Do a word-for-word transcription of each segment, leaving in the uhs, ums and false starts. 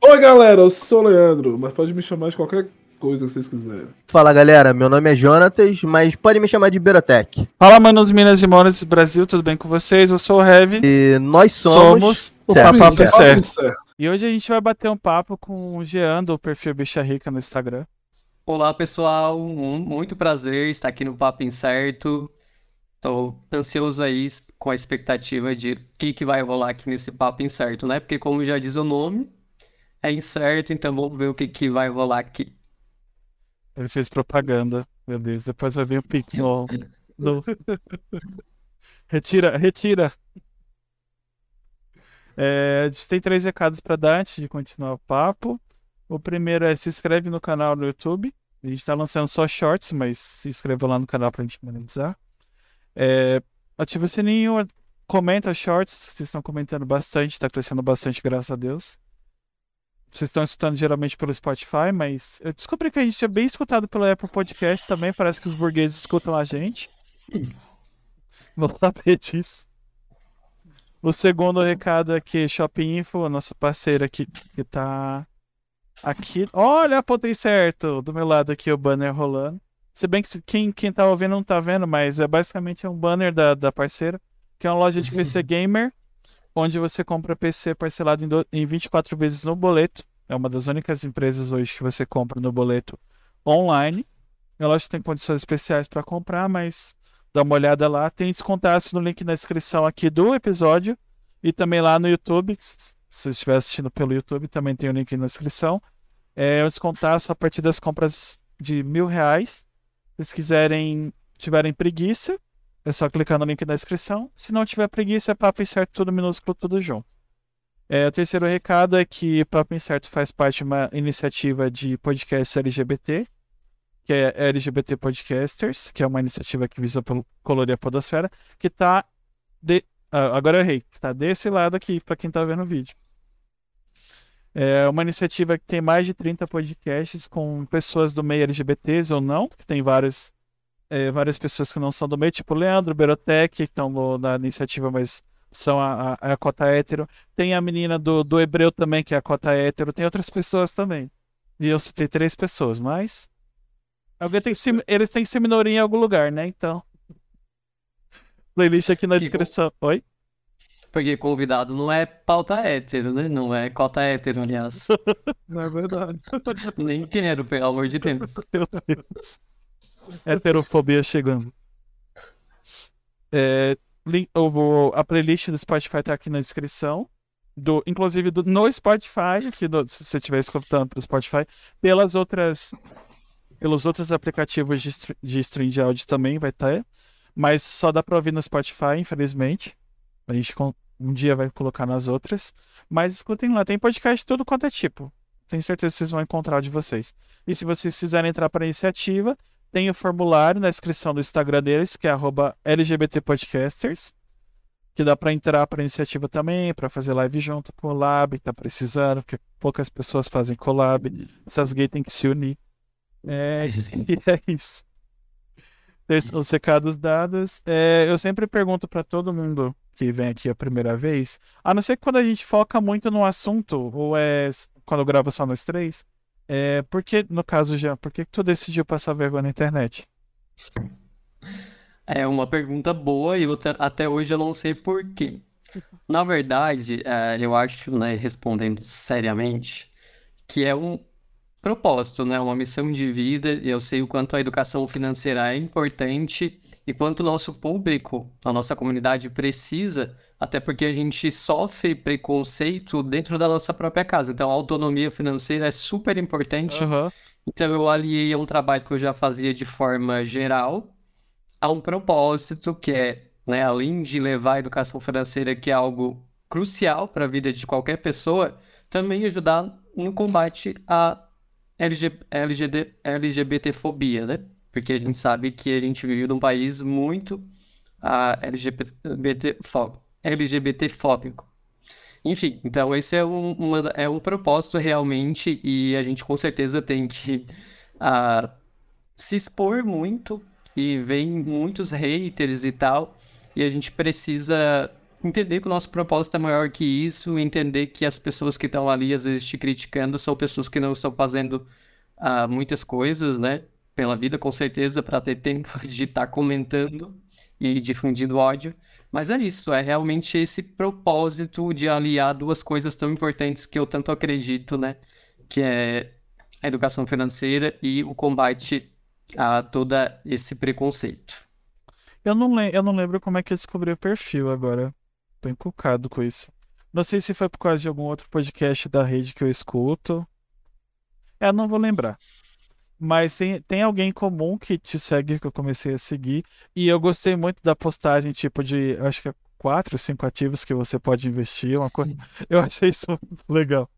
Oi, galera, eu sou o Leandro, mas pode me chamar de qualquer coisa que vocês quiserem. Fala, galera, meu nome é Jonatas, mas pode me chamar de Berotec. Fala, manos, Minas e Monas Brasil, tudo bem com vocês? Eu sou o Heavy. E nós somos, somos o Papo Papo Certo. Certo. certo. E hoje a gente vai bater um papo com o Jean, do perfil Bicha Rica no Instagram. Olá, pessoal, um- muito prazer estar aqui no Papo Incerto. Tô ansioso aí com a expectativa de o que, que vai rolar aqui nesse Papo Incerto, né? Porque como já diz o nome, é incerto, então vamos ver o que, que vai rolar aqui. Ele fez propaganda, meu Deus. Depois vai vir o Pix no... no- Retira, retira. É, a gente tem três recados para dar antes de continuar o papo. O primeiro é se inscreve no canal no YouTube. A gente está lançando só shorts, mas se inscreva lá no canal para a gente monetizar. É, ativa o sininho, comenta shorts. Vocês estão comentando bastante, está crescendo bastante, graças a Deus. Vocês estão escutando geralmente pelo Spotify, mas eu descobri que a gente é bem escutado pelo Apple Podcast também. Parece que os burgueses escutam a gente. Vou saber disso. O segundo recado é que Shopping Info, a nossa parceira aqui, que tá aqui. Olha, apontei certo! Do meu lado aqui o banner rolando. Se bem que se- quem, quem tá ouvindo não tá vendo, mas é basicamente um banner da, da parceira, que é uma loja de P C Gamer, onde você compra P C parcelado em, do, em vinte e quatro vezes no boleto. É uma das únicas empresas hoje que você compra no boleto online. A loja tem condições especiais para comprar, mas dá uma olhada lá. Tem descontaço no link na descrição aqui do episódio e também lá no YouTube. Se você estiver assistindo pelo YouTube, também tem o link na descrição. É um descontaço a partir das compras de mil reais. Se vocês quiserem, tiverem preguiça, é só clicar no link na descrição. Se não tiver preguiça, é Papo Incerto, tudo minúsculo, tudo junto. É, o terceiro recado é que Papo Incerto faz parte de uma iniciativa de podcast L G B T, que é L G B T Podcasters, que é uma iniciativa que visa pelo- colorir a podosfera, que tá de... ah, agora eu errei, que tá desse lado aqui, para quem tá vendo o vídeo. É uma iniciativa que tem mais de trinta podcasts com pessoas do meio L G B Ts ou não, que tem vários, é, várias pessoas que não são do meio, tipo o Leandro, Berotec, que estão no- na iniciativa, mas são a, a, a cota hétero. Tem a menina do, do Hebreu também, que é a cota hétero. Tem outras pessoas também. E eu citei três pessoas, mas... Alguém tem que se, eles têm que ser minoria em algum lugar, né? Então... Playlist aqui na Que descrição. Oi? Porque convidado não é pauta hétero, né? Não é cota hétero, aliás. Não é verdade. Nem quero, pelo amor de Deus. Meu Deus. Heterofobia chegando. É, link- o- a playlist do Spotify tá aqui na descrição. Do, inclusive do, no Spotify, aqui do- se você estiver escutando pelo Spotify, pelas outras, pelos outros aplicativos de, stre- de stream de áudio também vai estar. Mas só dá pra ouvir no Spotify, infelizmente. A gente com- um dia vai colocar nas outras. Mas escutem lá, tem podcast de tudo quanto é tipo. Tenho certeza que vocês vão encontrar o de vocês. E se vocês quiserem entrar para a iniciativa, tem o formulário na descrição do Instagram deles, que é arroba L G B T Podcasters, que dá para entrar para a iniciativa também, para fazer live junto com o Lab, que tá precisando, porque poucas pessoas fazem collab. Essas gays têm que se unir. É, e é isso. Tem os recados dados. É, eu sempre pergunto para todo mundo que vem aqui a primeira vez, a não ser que quando a gente foca muito no assunto, ou é s- quando eu gravo só nós três, é, por que, no caso já, por que que tu decidiu passar vergonha na internet? É uma pergunta boa e eu te- até hoje eu não sei por quê. Na verdade, eh, eu acho, né, respondendo seriamente, que é um propósito, né, uma missão de vida. E eu sei o quanto a educação financeira é importante e quanto o nosso público, a nossa comunidade precisa, até porque a gente sofre preconceito dentro da nossa própria casa. Então, a autonomia financeira é super importante. Aham. Então, eu aliei a um trabalho que eu já fazia de forma geral a um propósito que é, né, além de levar a educação financeira, que é algo crucial para a vida de qualquer pessoa, também ajudar no combate à L G, L G D, LGBTfobia, né? Porque a gente sabe que a gente vive num país muito ah, L G B T, fó- L G B T fóbico. Enfim, então esse é um, uma da- é um propósito realmente e a gente com certeza tem que ah, se expor muito e vem muitos haters e tal, e a gente precisa entender que o nosso propósito é maior que isso, entender que as pessoas que estão ali, às vezes, te criticando, são pessoas que não estão fazendo ah, muitas coisas, né, pela vida, com certeza, para ter tempo de estar comentando e difundindo ódio. Mas é isso, é realmente esse propósito de aliar duas coisas tão importantes que eu tanto acredito, né, que é a educação financeira e o combate a todo esse preconceito. Eu não, lem eu não lembro como é que eu descobri o perfil agora. Tô encucado com isso. Não sei se foi por causa de algum outro podcast da rede que eu escuto. É, não vou lembrar. Mas tem, tem alguém em comum que te segue, que eu comecei a seguir. E eu gostei muito da postagem, tipo, de, acho que é quatro, cinco ativos que você pode investir. Uma coisa. Eu achei isso muito legal.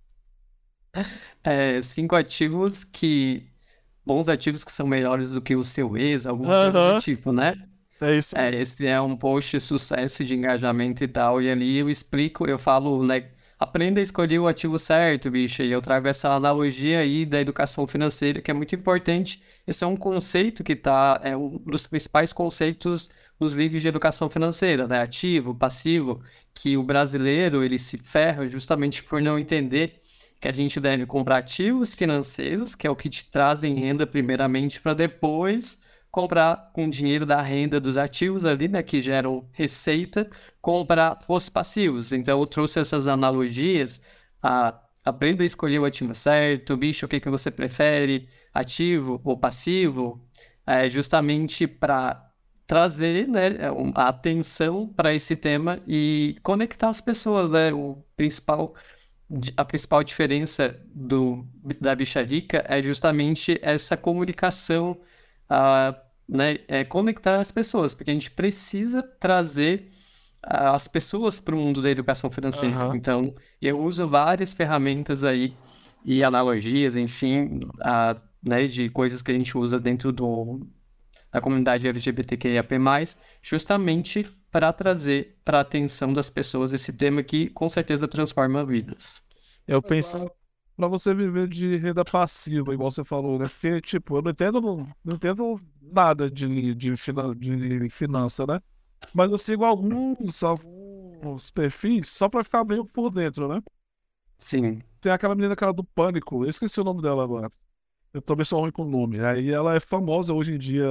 É, cinco ativos que... Bons ativos que são melhores do que o seu ex, alguma coisa do Aham, tipo, né? é isso É, mesmo. esse é um post de sucesso de engajamento e tal, e ali eu explico, eu falo, né, aprenda a escolher o ativo certo, bicho, e eu trago essa analogia aí da educação financeira que é muito importante. Esse é um conceito que tá, é um dos principais conceitos nos livros de educação financeira, né, ativo, passivo, que o brasileiro, ele se ferra justamente por não entender que a gente deve comprar ativos financeiros, que é o que te trazem renda primeiramente, para depois comprar com o dinheiro da renda dos ativos ali, né, que geram receita, comprar os passivos. Então eu trouxe essas analogias, a aprenda a escolher o ativo certo, bicho, o que que você prefere, ativo ou passivo, é justamente para trazer, né, um- a atenção para esse tema e conectar as pessoas, né? O principal di- A principal diferença do, da bicha rica é justamente essa comunicação, ah, né, é conectar as pessoas, porque a gente precisa trazer ah, as pessoas para o mundo da educação financeira. Aham. Então, eu uso várias ferramentas aí e analogias, enfim, ah, né, de coisas que a gente usa dentro do, da comunidade L G B T Q I A P mais, justamente para trazer para a atenção das pessoas esse tema que com certeza transforma vidas. Eu É penso. pra, pra você viver de renda passiva, igual você falou, né? Porque, tipo, eu não entendo, não entendo nada de, de, finan- de finança, né? Mas eu sigo alguns, alguns perfis só pra ficar meio por dentro, né? Sim. Tem aquela menina, aquela do Pânico, eu esqueci o nome dela agora. Eu também sou ruim com o nome. Aí ela é famosa hoje em dia,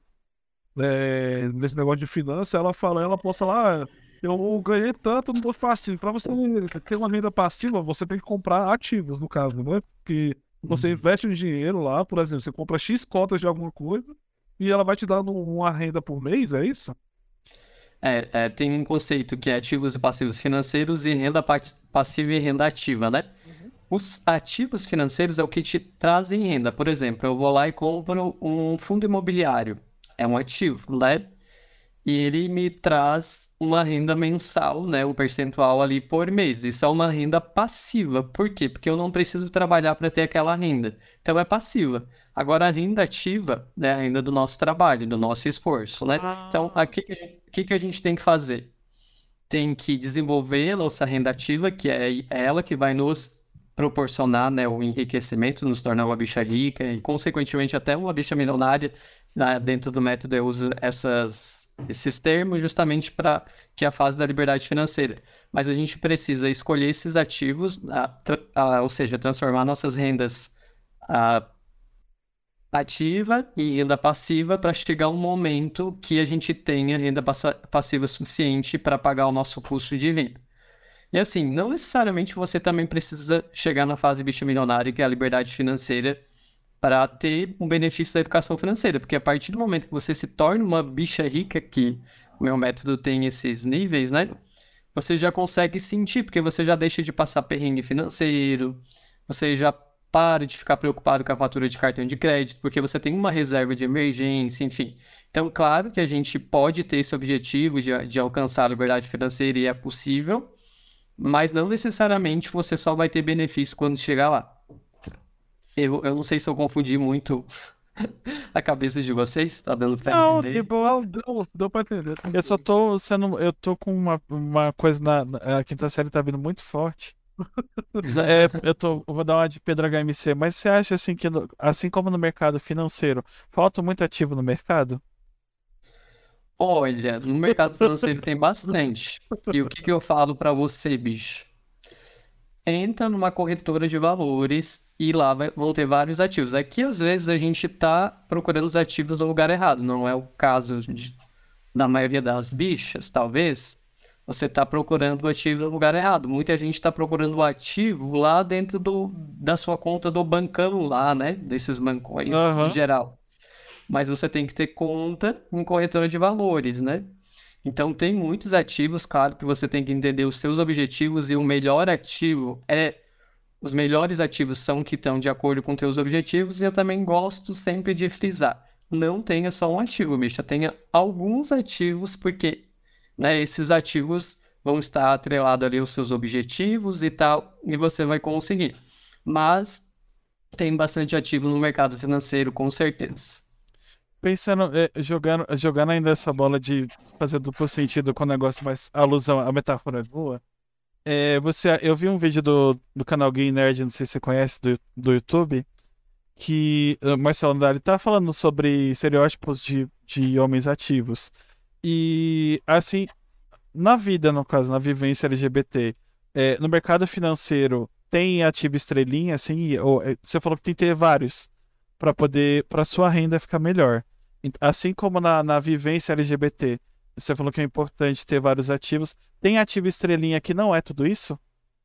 é, nesse negócio de finança. Ela fala, ela posta lá, "Ah, eu ganhei tanto no passivo. Para você ter uma renda passiva, você tem que comprar ativos, no caso, né? Porque você investe um dinheiro lá, por exemplo, você compra X cotas de alguma coisa e ela vai te dando uma renda por mês, é isso? É, é, tem um conceito que é ativos e passivos financeiros e renda pa- passiva e renda ativa, né? Os ativos financeiros é o que te trazem renda. Por exemplo, eu vou lá e compro um fundo imobiliário. É um ativo, né? E ele me traz uma renda mensal, né? Um percentual ali por mês. Isso é uma renda passiva. Por quê? Porque eu não preciso trabalhar para ter aquela renda. Então é passiva. Agora a renda ativa, né? A renda do nosso trabalho, do nosso esforço, né? Então, o que que a gente, que que a gente tem que fazer? Tem que desenvolver a nossa renda ativa, que é ela que vai nos proporcionar, né, o enriquecimento, nos tornar uma bicha rica e, consequentemente, até uma bicha milionária. Né, dentro do método eu uso essas, esses termos justamente para que é a fase da liberdade financeira. Mas a gente precisa escolher esses ativos, a, tra- a, ou seja, transformar nossas rendas a, ativa em renda passiva para chegar um momento que a gente tenha renda passa- passiva suficiente para pagar o nosso custo de vida. E assim, não necessariamente você também precisa chegar na fase bicha milionária, que é a liberdade financeira, para ter um benefício da educação financeira, porque a partir do momento que você se torna uma bicha rica, que o meu método tem esses níveis, né? Você já consegue sentir, porque você já deixa de passar perrengue financeiro, você já para de ficar preocupado com a fatura de cartão de crédito, porque você tem uma reserva de emergência, enfim. Então, claro que a gente pode ter esse objetivo de, de alcançar a liberdade financeira e é possível, mas não necessariamente você só vai ter benefício quando chegar lá. Eu, eu não sei se eu confundi muito a cabeça de vocês, tá dando pra Não, entender? tipo, Não, deu, deu pra entender. eu só tô sendo. Eu tô com uma, uma coisa na, na- a quinta série tá vindo muito forte. É, eu tô, eu vou dar uma de Pedro H M C, mas você acha assim que, no- assim como no mercado financeiro, falta muito ativo no mercado? Olha, no mercado financeiro tem bastante. E o que que eu falo pra você, bicho? Entra numa corretora de valores e lá vai- vão ter vários ativos. Aqui, às vezes, a gente tá procurando os ativos no lugar errado. Não é o caso de- da maioria das bichas, talvez. Você tá procurando o ativo no lugar errado. Muita gente tá procurando o ativo lá dentro do, da sua conta do bancão lá, né? Desses bancões Aham. em geral. Mas você tem que ter conta em corretora de valores, né? Então tem muitos ativos, claro que você tem que entender os seus objetivos e o melhor ativo é os melhores ativos são que estão de acordo com teus objetivos e eu também gosto sempre de frisar. Não tenha só um ativo, bicha, tenha alguns ativos porque, né, esses ativos vão estar atrelados ali aos seus objetivos e tal, e você vai conseguir. Mas tem bastante ativo no mercado financeiro, com certeza. Pensando, é, jogando, jogando ainda essa bola de fazer duplo sentido com o negócio, mas a alusão, a metáfora é boa. É, você, eu vi um vídeo do, do canal Gay Nerd, não sei se você conhece, do, do YouTube, que o Marcelo Andari tá falando sobre estereótipos de, de homens ativos. E, assim, na vida, no caso, na vivência L G B T, é, no mercado financeiro, tem ativo estrelinha, assim, ou, é, você falou que tem que ter vários para poder, para sua renda ficar melhor. Ent- Assim como na, na vivência L G B T, você falou que é importante ter vários ativos. Tem ativo estrelinha que não é tudo isso?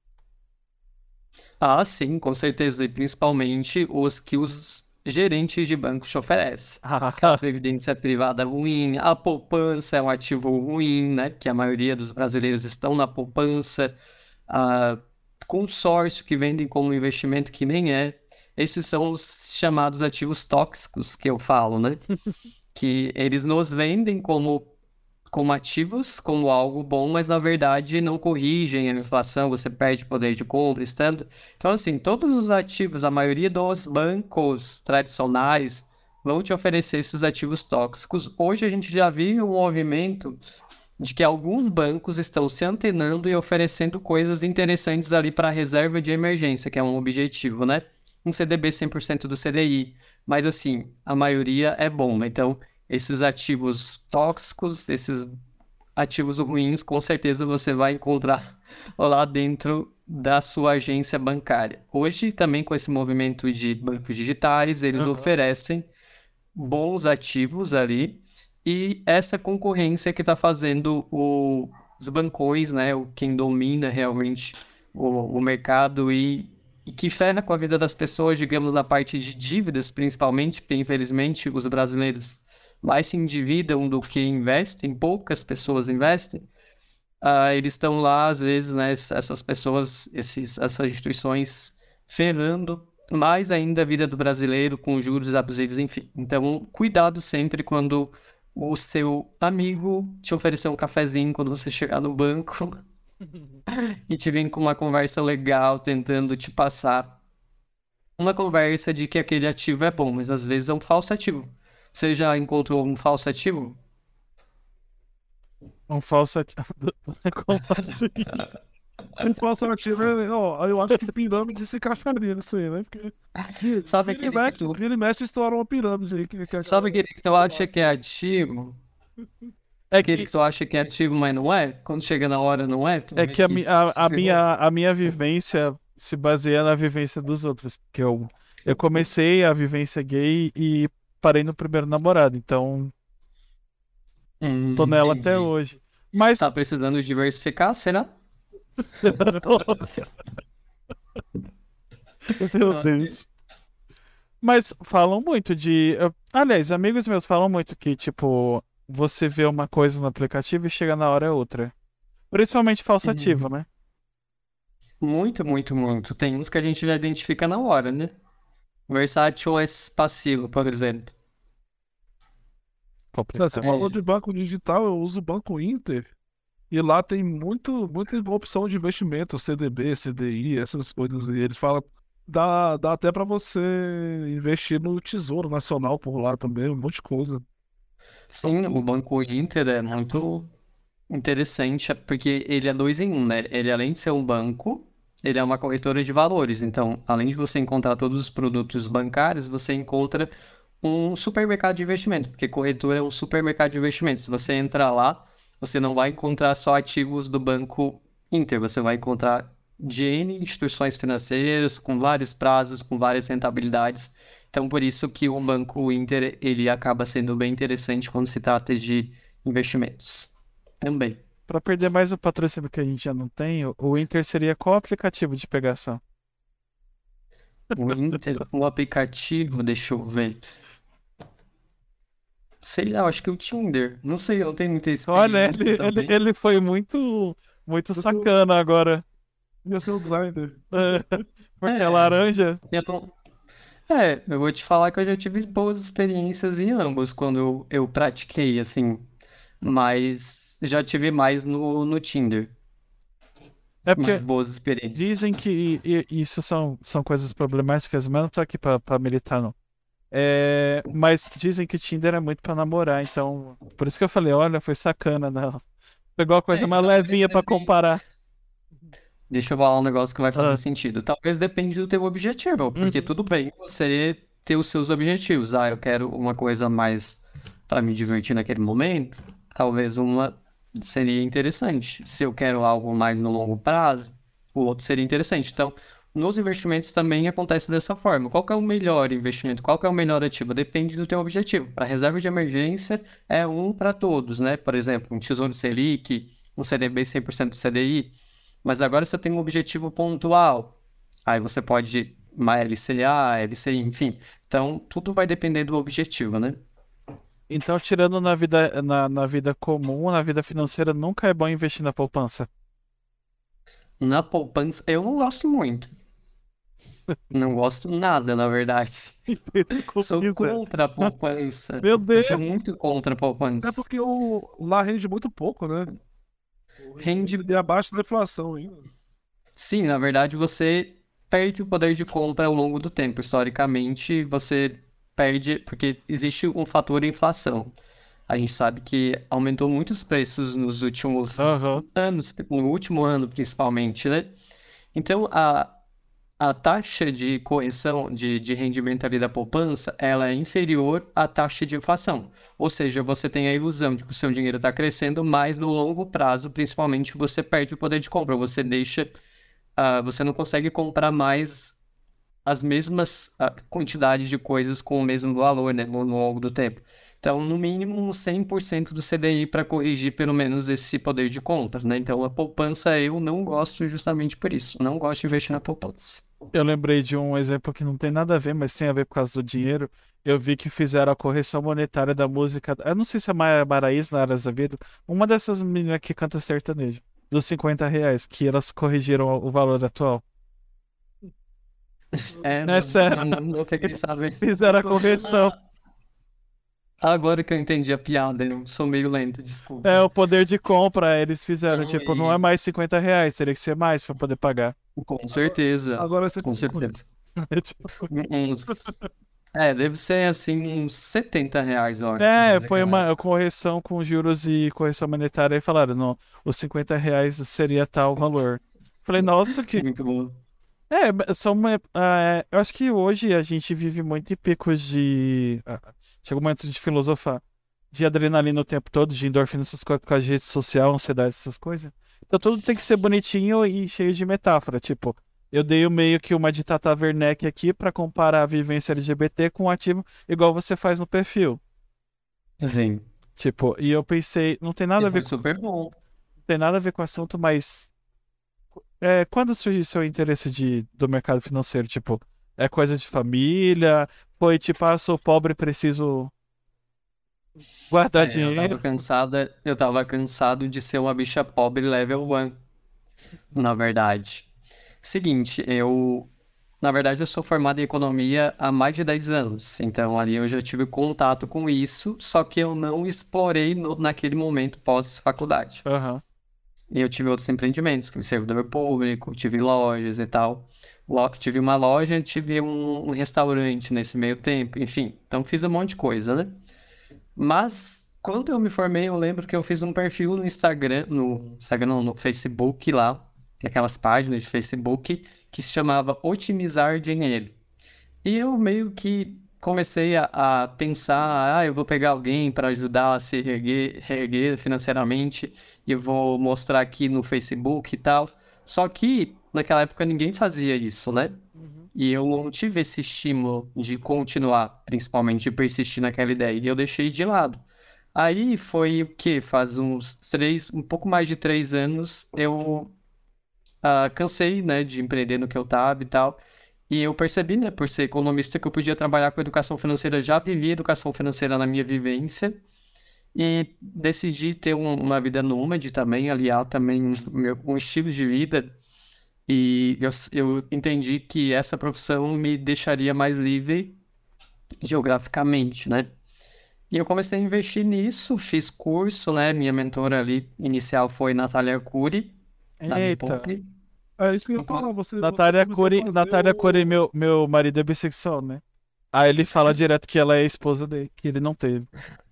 Ah, sim, com certeza, e principalmente os que os gerentes de banco te oferecem. Aquela previdência privada ruim, a poupança é um ativo ruim, né? Que a maioria dos brasileiros estão na poupança, a consórcio que vendem como investimento que nem é. Esses são os chamados ativos tóxicos que eu falo, né? Que eles nos vendem como como ativos, como algo bom, mas na verdade não corrigem a inflação, você perde poder de compra, estando. Então, assim, todos os ativos, a maioria dos bancos tradicionais vão te oferecer esses ativos tóxicos. Hoje a gente já viu um movimento de que alguns bancos estão se antenando e oferecendo coisas interessantes ali para a reserva de emergência, que é um objetivo, né? Um C D B cem por cento do C D I. Mas, assim, a maioria é bom, né? Então, esses ativos tóxicos, esses ativos ruins, com certeza você vai encontrar lá dentro da sua agência bancária. Hoje, também com esse movimento de bancos digitais, eles Aham. oferecem bons ativos ali e essa concorrência que está fazendo o- os bancões, né, o, quem domina realmente o, o mercado e, e que ferra com a vida das pessoas, digamos, na parte de dívidas, principalmente, porque infelizmente os brasileiros mais se endividam do que investem, poucas pessoas investem. Ah, eles estão lá, às vezes, né, essas pessoas, esses, essas instituições ferrando mais ainda a vida do brasileiro com juros abusivos, enfim. Então, cuidado sempre quando o seu amigo te oferecer um cafezinho quando você chegar no banco e te vem com uma conversa legal, tentando te passar uma conversa de que aquele ativo é bom, mas às vezes é um falso ativo. Você já encontrou um falso ativo? Um falso ativo. Como assim? Eles passam aqui, né? Ó, eu acho que pirâmide se encaixaria nisso aí, né? Porque Sabe vira e aquele que mexe, tu, vira e mexe estoura uma pirâmide aí. Que, que a sabe galera aquele que tu acha que é ativo? É Aquele que, que tu acha que é ativo, mas não é? Quando chega na hora, não é? Tu é vê que a, que mi- se a, a ferrou. minha, a minha vivência se baseia na vivência dos outros. Porque eu, eu comecei a vivência gay e parei no primeiro namorado. Então, tô Hum, nela até entendi. hoje. Tá Mas. precisando diversificar, será? Meu Deus. Mas falam muito de. eu- Aliás, amigos meus falam muito que, tipo, você vê uma coisa no aplicativo e chega na hora é outra. Principalmente falso ativo, Hum, né? Muito, muito, muito. Tem uns que a gente já identifica na hora, né? Versátil é passivo, por exemplo. Não, você Complicado. falou É. de banco digital, eu uso o Banco Inter. E lá tem muito, muita opção de investimento, C D B, C D I, essas coisas. E eles falam, dá, dá até pra você investir no Tesouro Nacional por lá também, um monte de coisa. Sim, o Banco Inter é muito interessante, é porque ele é dois em um, né? Ele, além de ser um banco, ele é uma corretora de valores. Então, além de você encontrar todos os produtos bancários, você encontra um supermercado de investimento, porque corretora é um supermercado de investimentos. Se você entrar lá, você não vai encontrar só ativos do Banco Inter, você vai encontrar de N instituições financeiras com vários prazos, com várias rentabilidades. Então, por isso que o Banco Inter ele acaba sendo bem interessante quando se trata de investimentos. Também. Para perder mais o patrocínio que a gente já não tem, o- o Inter seria qual aplicativo de pegação? O Inter, o aplicativo, deixa eu ver. Sei lá, eu acho que o Tinder. Não sei, eu não tenho muita Olha, experiência ele, ele, também. ele foi muito, muito sou- sacana agora. Ia ser o Grindr. Porque é É. laranja. Eu não- É, eu vou te falar que eu já tive boas experiências em ambos quando eu, eu pratiquei, assim. Mas já tive mais no, no Tinder. É porque Mais boas experiências. dizem que i- isso são, são coisas problemáticas, mas não tô aqui pra, pra militar, não. É, mas dizem que o Tinder é muito pra namorar, então. Por isso que eu falei, olha, foi sacana, não. Pegou a coisa É, mais talvez levinha pra depende. comparar. Deixa eu falar um negócio que vai fazer Ah. sentido. Talvez depende do teu objetivo, porque Uhum. tudo bem você ter os seus objetivos. Ah, eu quero uma coisa mais para me divertir naquele momento. Talvez uma seria interessante. Se eu quero algo mais no longo prazo, o outro seria interessante. Então, nos investimentos também acontece dessa forma. Qual que é o melhor investimento? Qual que é o melhor ativo? Depende do teu objetivo. Para reserva de emergência é um para todos, né? Por exemplo, um Tesouro Selic, um C D B cem por cento do C D I. Mas agora você tem um objetivo pontual. Aí você pode uma L C A, L C I, enfim. Então, tudo vai depender do objetivo, né? Então, tirando na vida, na, na vida comum, na vida financeira, nunca é bom investir na poupança. Na poupança, eu não gosto muito. Não gosto nada, na verdade. Sou Comigo, é. contra a poupança. Meu Deus! Sou muito contra a É poupança. porque o, lá rende muito pouco, né? Rende. E abaixo da inflação ainda. Sim, na verdade, você perde o poder de compra ao longo do tempo. Historicamente, você perde, porque existe um fator inflação. A gente sabe que aumentou muito os preços nos últimos Aham. anos, no último ano principalmente, né? Então, a, a taxa de correção de, de rendimento ali da poupança, ela é inferior à taxa de inflação. Ou seja, você tem a ilusão de que o seu dinheiro está crescendo, mas no longo prazo, principalmente, você perde o poder de compra. Você deixa, ah, você não consegue comprar mais as mesmas ah, quantidades de coisas com o mesmo valor, né, no, no longo do tempo. Então, no mínimo, uns cem por cento do C D I para corrigir pelo menos esse poder de compra, né? Então, a poupança eu não gosto justamente por isso. Não gosto de investir na poupança. Eu lembrei de um exemplo que não tem nada a ver, mas tem a ver por causa do dinheiro. Eu vi que fizeram a correção monetária da música. Eu não sei se é Maia Maraíza, Nara Azevedo, uma dessas meninas que canta sertanejo, dos cinquenta reais, que elas corrigiram o o valor atual. É, É sério. não, não fiquei sabendo. Fizeram a correção. Agora que eu entendi a piada, eu sou meio lento, desculpa. É, o poder de compra, eles fizeram. Não, Tipo, e- não é mais cinquenta reais, teria que ser mais pra poder pagar. Com certeza, Agora você com certeza. Tipo, Uns... É, deve ser assim, uns setenta reais, ó. É, foi uma correção com juros e correção monetária e falaram, não, os cinquenta reais seria tal valor. Falei, nossa, que. Muito bom. É, são uma, ah, eu acho que hoje a gente vive muito em picos de. ah, Chega um momento de filosofar. De adrenalina o tempo todo, de endorfina, essas coisas, com a rede social, ansiedade, essas coisas. Então tudo tem que ser bonitinho e cheio de metáfora. Tipo, eu dei o meio que uma de Tata Werneck aqui pra comparar a vivência L G B T com o ativo, igual você faz no perfil. Sim. Tipo, e eu pensei, não tem nada a ver Foi com, super bom. não tem nada a ver com o assunto, mas é, quando surgiu seu interesse de, do mercado financeiro? Tipo, é coisa de família? Foi tipo, ah, sou pobre, preciso guardar É, eu tava dinheiro? cansada, eu tava cansado de ser uma bicha pobre level um, na verdade. Seguinte, eu, na verdade, eu sou formado em economia há mais de dez anos, então ali eu já tive contato com isso, só que eu não explorei no- naquele momento pós-faculdade. Aham. E eu tive outros empreendimentos, como servidor público, tive lojas e tal. Lo- Tive uma loja, tive um, um restaurante nesse meio tempo, enfim. Então fiz um monte de coisa, né? Mas quando eu me formei, eu lembro que eu fiz um perfil no Instagram, no Instagram não, no Facebook lá, aquelas páginas de Facebook que se chamava Otimizar Dinheiro. E eu meio que comecei a, a pensar, ah, eu vou pegar alguém para ajudar a se reerguer, reerguer financeiramente e eu vou mostrar aqui no Facebook e tal. Só que naquela época ninguém fazia isso, né? E eu não tive esse estímulo de continuar, principalmente de persistir naquela ideia. E eu deixei de lado. Aí foi o quê? Faz uns três, um pouco mais de três anos, eu ah, cansei, né, de empreender no que eu tava e tal. E eu percebi, né, por ser economista, que eu podia trabalhar com educação financeira. Já vivi educação financeira na minha vivência. E decidi ter um- uma vida nômade também, aliar também meu, um estilo de vida. E eu, eu entendi que essa profissão me deixaria mais livre geograficamente, né? E eu comecei a investir nisso, fiz curso, né? Minha mentora ali inicial foi Natália Arcuri, da Me Eita. Poupe. É isso que eu ia falar. Você, Natália você começou a Curi, fazer Natália o- Curi, meu, meu marido é bissexual, né? Aí ele fala direto que ela é a esposa dele, que ele não teve.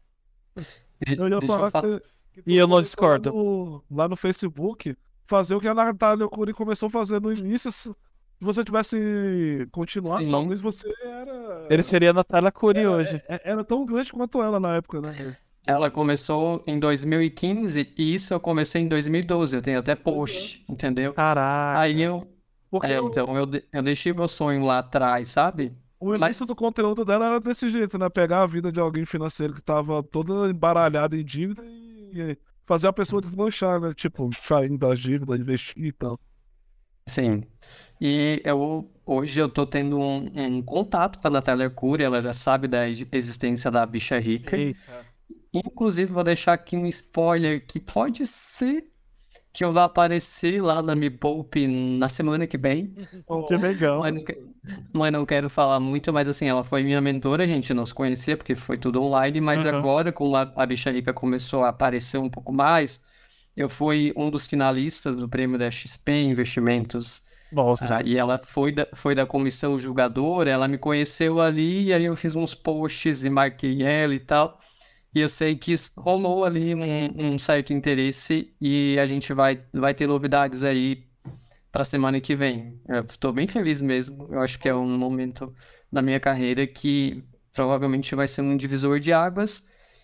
Eu ia Deixa falar eu falar. que, você- que tu E eu não começou discordo. Lá no, lá no Facebook, fazer o que a Natália Curi começou a fazer no início. Se você tivesse continuado, Sim. talvez você era. Ele seria a Natália Curi hoje. é- Era tão grande quanto ela na época, né? Ela começou em dois mil e quinze e isso eu comecei em dois mil e doze. Eu tenho até post, entendeu? Caraca. Aí eu. Porque É, o- então eu, de- eu deixei meu sonho lá atrás, sabe? o mas- início do conteúdo dela era desse jeito, né? Pegar a vida de alguém financeiro que tava toda embaralhada em dívida e fazer a pessoa deslanchar, né? Tipo, saindo das dívidas, investir e tal. Sim. E eu, hoje eu tô tendo um, um contato com a Natália Arcuri, ela já sabe da ex- existência da bicha rica. Eita. Inclusive, vou deixar aqui um spoiler que pode ser que eu vá aparecer lá na Me Poupe na semana que vem. Que legal. Mas não, que- mas não quero falar muito, mas assim, ela foi minha mentora, a gente não se conhecia porque foi tudo online, mas Aham. agora, com a, a bicha rica começou a aparecer um pouco mais, eu fui um dos finalistas do prêmio da X P Investimentos. Nossa. Ah, e ela foi da, foi da comissão julgadora, ela me conheceu ali, e aí eu fiz uns posts e marquei ela e tal. E eu sei que isso rolou ali um, um certo interesse e a gente vai, vai ter novidades aí para semana que vem. Eu estou bem feliz mesmo. Eu acho que é um momento da minha carreira que provavelmente vai ser um divisor de águas.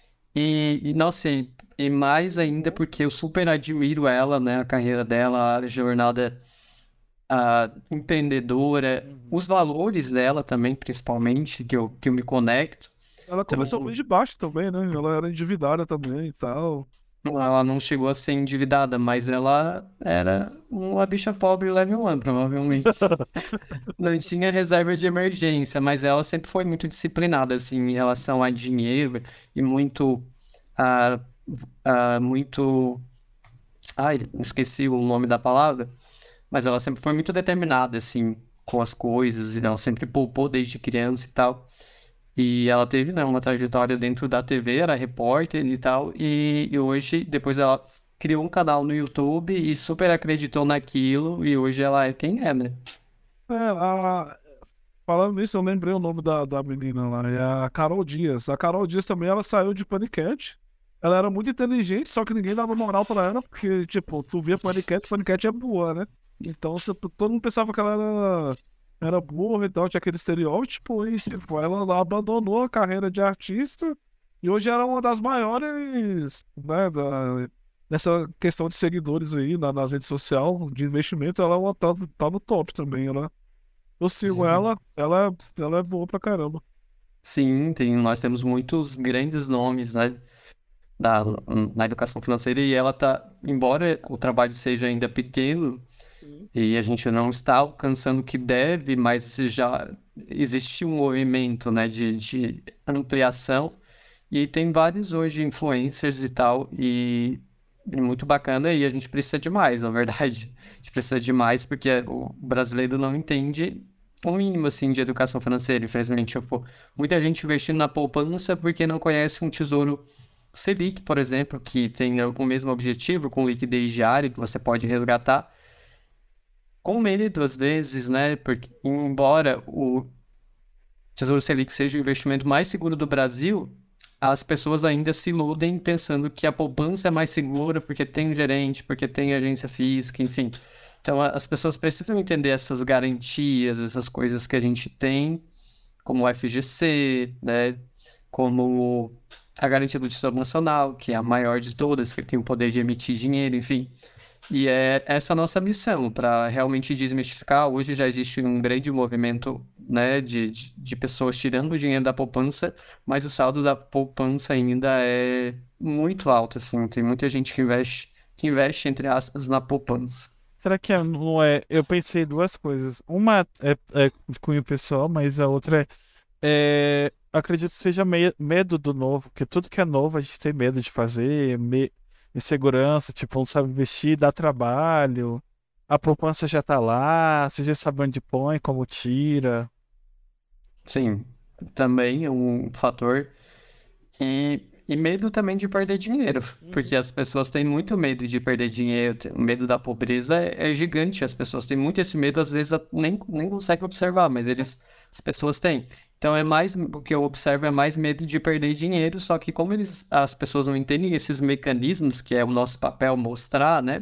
E, e nossa, e, e mais ainda porque eu super admiro ela, né? A carreira dela, a jornada ah, empreendedora, os valores dela também, principalmente, que eu, que eu me conecto. Ela começou Então- bem de baixo também, né? Ela era endividada também e tal. Ela não chegou a ser endividada, mas ela era uma bicha pobre level um, provavelmente. Não tinha reserva de emergência, mas ela sempre foi muito disciplinada, assim, em relação a dinheiro e muito... ah, ah, muito... Ai, esqueci o nome da palavra. Mas ela sempre foi muito determinada, assim, com as coisas. E ela sempre poupou desde criança e tal. E ela teve, né, uma trajetória dentro da T V, era repórter e tal, e, e hoje, depois ela criou um canal no YouTube e super acreditou naquilo, e hoje ela é quem é, né? É, a... Falando nisso, eu lembrei o nome da, da menina lá, é a Carol Dias. A Carol Dias também, ela saiu de Panicat. Ela era muito inteligente, só que ninguém dava moral pra ela, porque, tipo, tu via Panicat, Panicat é boa, né? Então, você- todo mundo pensava que ela era, era burra e tal, tinha aquele estereótipo, e, tipo, ela lá abandonou a carreira de artista, e hoje ela é uma das maiores, né, da, nessa questão de seguidores aí, na, nas redes sociais, de investimento, ela é uma, tá, tá no top também, ela... Eu sigo Sim. ela, ela, ela é boa pra caramba. Sim, tem, nós temos muitos grandes nomes, né, da, na educação financeira, e ela tá, embora o trabalho seja ainda pequeno, e a gente não está alcançando o que deve, mas já existe um movimento, né, de, de ampliação. E tem vários hoje influencers e tal, e é muito bacana, e a gente precisa de mais, na verdade. A gente precisa de mais porque o brasileiro não entende o mínimo, assim, de educação financeira. Infelizmente, eu for muita gente investindo na poupança porque não conhece um tesouro Selic, por exemplo, que tem o mesmo objetivo, com liquidez diária, que você pode resgatar. Com medo, às vezes, né? Porque, embora o Tesouro Selic seja o investimento mais seguro do Brasil, as pessoas ainda se iludem pensando que a poupança é mais segura porque tem um gerente, porque tem agência física, enfim. Então, a- as pessoas precisam entender essas garantias, essas coisas que a gente tem como o F G C, né? Como a Garantia do Tesouro Nacional, que é a maior de todas, que tem o poder de emitir dinheiro, enfim. E é essa a nossa missão, para realmente desmistificar. Hoje já existe um grande movimento, né, de, de, de pessoas tirando o dinheiro da poupança, mas o saldo da poupança ainda é muito alto, assim. Tem muita gente que investe, que investe, entre aspas, na poupança. Será que é- não é? Eu pensei duas coisas. Uma é, é de cunho pessoal, mas a outra é, é, acredito que seja me- medo do novo, porque tudo que é novo a gente tem medo de fazer, me, insegurança, tipo, não sabe investir, dá trabalho, a poupança já tá lá, você já sabe onde põe, como tira. Sim, também é um fator. E, e medo também de perder dinheiro, porque as pessoas têm muito medo de perder dinheiro, o medo da pobreza é, é gigante, as pessoas têm muito esse medo, às vezes a- nem, nem conseguem observar, mas eles, as pessoas têm. Então é mais, o que eu observo é mais medo de perder dinheiro, só que como eles, as pessoas não entendem esses mecanismos, que é o nosso papel mostrar, né?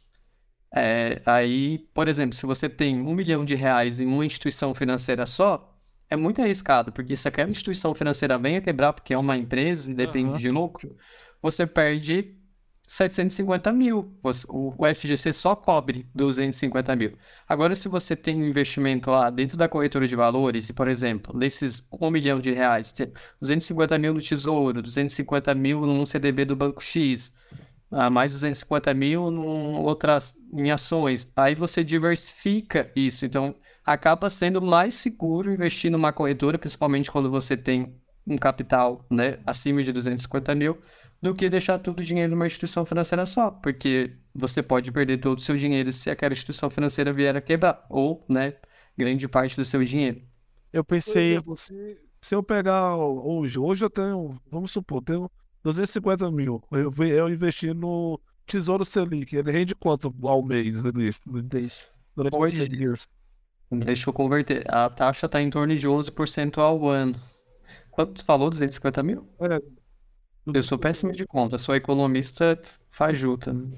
É, aí, por exemplo, se você tem um milhão de reais em uma instituição financeira só, é muito arriscado, porque se aquela instituição financeira vem a quebrar porque é uma empresa e depende Aham. de lucro, você perde setecentos e cinquenta mil. Você- o, o F G C só cobre duzentos e cinquenta mil. Agora, se você tem um investimento lá dentro da corretora de valores, e, por exemplo, desses um milhão de reais, tem duzentos e cinquenta mil no Tesouro, duzentos e cinquenta mil num C D B do Banco X, ah, mais duzentos e cinquenta mil num, outras, em ações. Aí você diversifica isso. Então, acaba sendo mais seguro investir numa corretora, principalmente quando você tem um capital, né, acima de duzentos e cinquenta mil, do que deixar todo o dinheiro numa instituição financeira só. Porque você pode perder todo o seu dinheiro se aquela instituição financeira vier a quebrar. Ou, né, grande parte do seu dinheiro. Eu Por pensei, exemplo, se, se eu pegar hoje, hoje eu tenho, vamos supor, tenho duzentos e cinquenta mil. Eu, ve- eu investi no Tesouro Selic. Ele rende quanto ao mês ali? Durante Hoje, três years? deixa eu converter. A taxa está em torno de onze por cento ao ano. Quanto você falou? duzentos e cinquenta mil? É, Eu sou péssimo de conta, sou economista fajuta, né?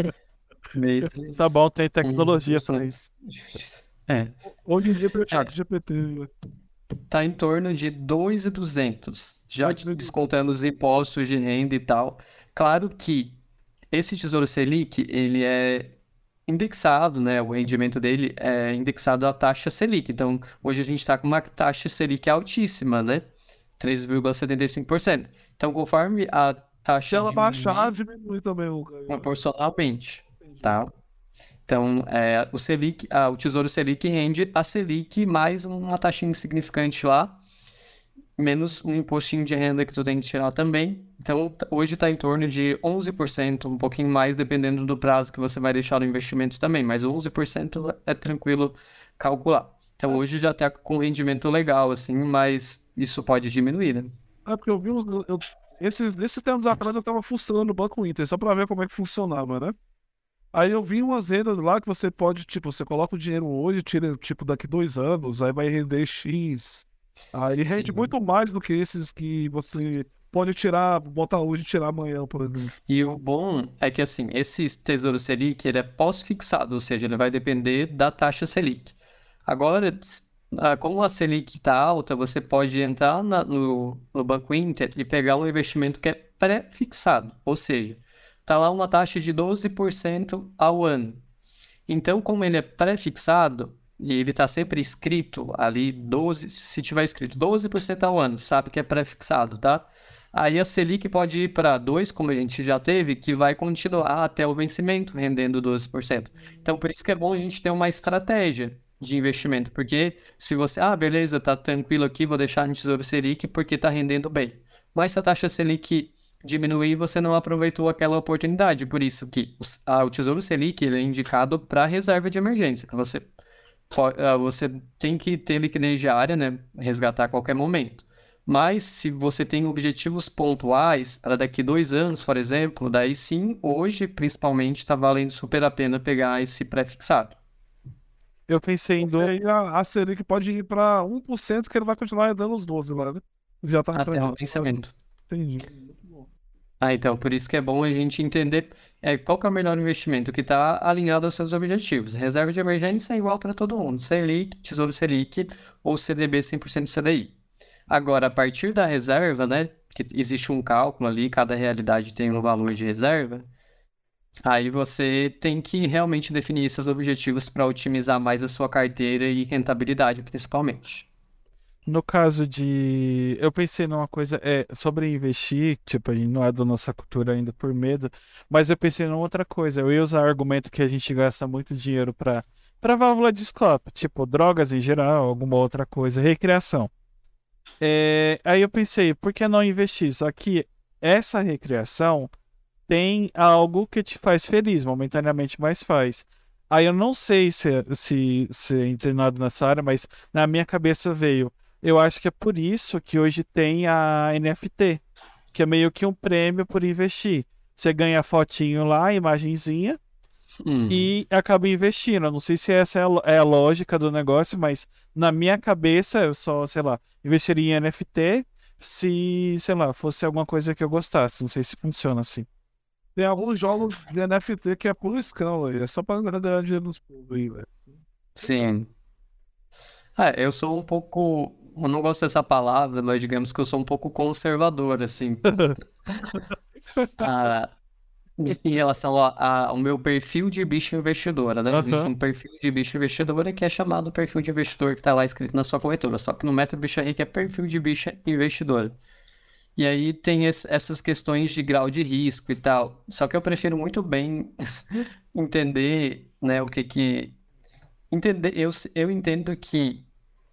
tá Meses, bom, tem tecnologia pra onze por cento. isso. É, hoje em dia tem o é, chat G P T. Né? tá em torno de dois mil e duzentos, já Dois mil e duzentos. descontando os impostos de renda e tal. Claro que esse Tesouro Selic, ele é indexado, né? O rendimento dele é indexado à taxa Selic. Então, hoje a gente está com uma taxa Selic altíssima, né? três vírgula setenta e cinco por cento. Então, conforme a Se taxa ela baixar, diminui diminui também o ganho. proporcionalmente, Entendi. tá? Então, é, o Selic, ah, o Tesouro Selic rende a Selic mais uma taxinha insignificante lá, menos um impostinho de renda que tu tem que tirar também. Então, t- hoje está em torno de onze por cento, um pouquinho mais, dependendo do prazo que você vai deixar no investimento também, mas onze por cento é tranquilo calcular. Então, hoje já está com rendimento legal, assim, mas isso pode diminuir, né? É porque eu vi uns. Eu, esses, esses tempos atrás eu tava funcionando no Banco Inter, só pra ver como é que funcionava, né? Aí eu vi umas rendas lá que você pode, tipo, você coloca o dinheiro hoje, tira, tipo, daqui dois anos, aí vai render X. Aí rende Sim. muito mais do que esses que você pode tirar, botar hoje e tirar amanhã, por exemplo. E o bom é que, assim, esse Tesouro Selic, ele é pós-fixado, ou seja, ele vai depender da taxa Selic. Agora, s- ah, como a Selic está alta, você pode entrar na- no, no Banco Inter e pegar um investimento que é pré-fixado, ou seja, está lá uma taxa de doze por cento ao ano. Então, como ele é pré-fixado e ele está sempre escrito ali, doze, se tiver escrito doze por cento ao ano, sabe que é pré-fixado, tá? Aí a Selic pode ir para dois, como a gente já teve, que vai continuar até o vencimento, rendendo doze por cento. Então, por isso que é bom a gente ter uma estratégia de investimento, porque se você, ah, beleza, tá tranquilo aqui, vou deixar no Tesouro Selic porque tá rendendo bem. Mas se a taxa Selic diminuir, você não aproveitou aquela oportunidade. Por isso que o, a- o Tesouro Selic ele é indicado para reserva de emergência. Você, po- ah, você tem que ter liquidez diária, né? Resgatar a qualquer momento. Mas se você tem objetivos pontuais para daqui dois anos, por exemplo, daí sim, hoje principalmente está valendo super a pena pegar esse pré-fixado. Eu pensei em Porque do... aí a, a Selic pode ir pra um por cento que ele vai continuar dando os doze lá, né? Já tá Até o pré-fixado. vencimento. Entendi. Muito bom. Ah, então, por isso que é bom a gente entender é, qual que é o melhor investimento que está alinhado aos seus objetivos. Reserva de emergência é igual para todo mundo, Selic, Tesouro Selic ou C D B cem por cento C D I. Agora, a partir da reserva, né, que existe um cálculo ali, cada realidade tem um valor de reserva, aí você tem que realmente definir esses objetivos para otimizar mais a sua carteira e rentabilidade, principalmente. No caso de. Eu pensei numa coisa é, sobre investir, tipo, a gente não é da nossa cultura ainda por medo, mas eu pensei numa outra coisa. Eu ia usar o argumento que a gente gasta muito dinheiro para para válvula de escape, tipo, drogas em geral, alguma outra coisa, recreação. É, aí eu pensei, por que não investir? Só que essa recreação tem algo que te faz feliz, momentaneamente, mas faz. Aí eu não sei se, é- se, se é treinado nessa área, mas na minha cabeça veio. Eu acho que é por isso que hoje tem a N F T, que é meio que um prêmio por investir. Você ganha a fotinho lá, a imagenzinha, Hum. e acaba investindo. Eu não sei se essa é a, lo- é a lógica do negócio, mas na minha cabeça eu só, sei lá, investiria em N F T se, sei lá, fosse alguma coisa que eu gostasse. Não sei se funciona assim. Tem alguns jogos de N F T que é puro escão, velho. É só pra ganhar dinheiro nos povos aí, velho. Sim. Ah, eu sou um pouco. Eu não gosto dessa palavra, mas digamos que eu sou um pouco conservador, assim. Ah, em relação a- a- ao meu perfil de bicho investidora, né? Existe Aham. um perfil de bicho investidora que é chamado perfil de investidor, que tá lá escrito na sua corretora. Só que no método Bicha Rica é perfil de bicha investidora. E aí tem es- essas questões de grau de risco e tal. Só que eu prefiro muito bem entender, né, o que que. Entender, eu, eu entendo que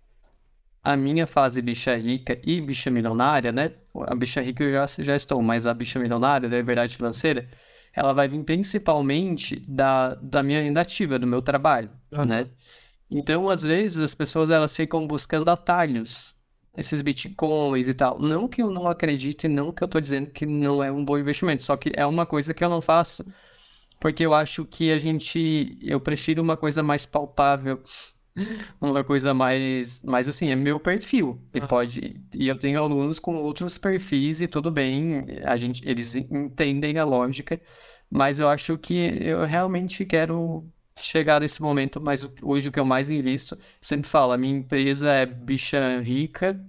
a minha fase bicha rica e bicha milionária, né? A bicha rica eu já, já estou, mas a bicha milionária, da liberdade financeira, ela vai vir principalmente da, da minha renda ativa, do meu trabalho, né? Aham. Então, às vezes, as pessoas elas ficam buscando atalhos, esses bitcoins e tal. Não que eu não acredite, não que eu tô dizendo que não é um bom investimento, só que é uma coisa que eu não faço, porque eu acho que a gente, eu prefiro uma coisa mais palpável, uma coisa mais, mais assim, é meu perfil. E Aham. pode, e eu tenho alunos com outros perfis e tudo bem, a gente, eles entendem a lógica, mas eu acho que eu realmente quero chegar nesse momento, mas o- hoje o que eu mais invisto, sempre falo, a minha empresa é bicha rica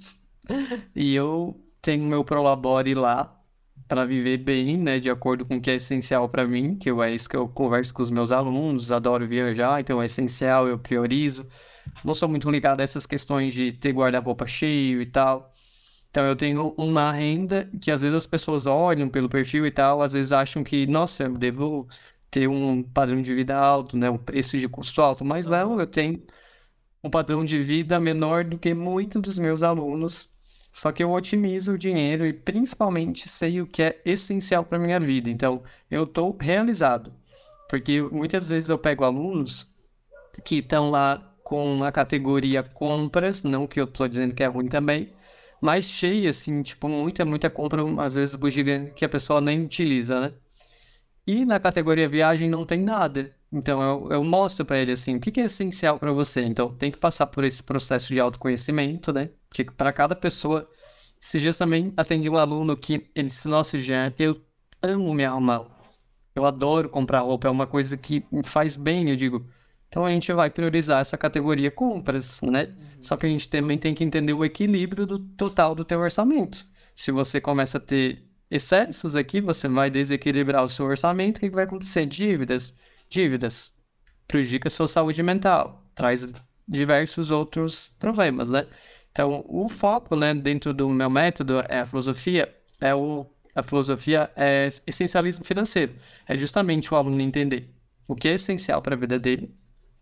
e eu tenho meu Prolabore lá para viver bem, né, de acordo com o que é essencial para mim, que eu, é isso que eu converso com os meus alunos, adoro viajar, então é essencial, eu priorizo. Não sou muito ligado a essas questões de ter guarda-roupa cheio e tal. Então eu tenho uma renda que às vezes as pessoas olham pelo perfil e tal, às vezes acham que, nossa, eu devo ter um padrão de vida alto, né, um preço de custo alto, mas não, eu tenho um padrão de vida menor do que muitos dos meus alunos. Só que eu otimizo o dinheiro e principalmente sei o que é essencial para minha vida. Então, eu estou realizado. Porque muitas vezes eu pego alunos que estão lá com a categoria compras, não que eu estou dizendo que é ruim também, mas cheia, assim, tipo, muita, muita compra, às vezes bugiganga que a pessoa nem utiliza, né? E na categoria viagem não tem nada. Então eu, eu mostro para ele assim, o que que é essencial para você. Então tem que passar por esse processo de autoconhecimento, né? Porque para cada pessoa, esses dias também atendi um aluno que ele disse, nossa, Jean, eu amo me arrumar. Eu adoro comprar roupa, é uma coisa que me faz bem, eu digo. Então a gente vai priorizar essa categoria compras, né? Só que a gente também tem que entender o equilíbrio do total do teu orçamento. Se você começa a ter excessos aqui, você vai desequilibrar o seu orçamento, o que que vai acontecer? Dívidas. Dívidas prejudica a sua saúde mental, traz diversos outros problemas, né? Então, o foco, né, dentro do meu método, é a filosofia, é o, a filosofia é essencialismo financeiro. É justamente o aluno entender o que é essencial para a vida dele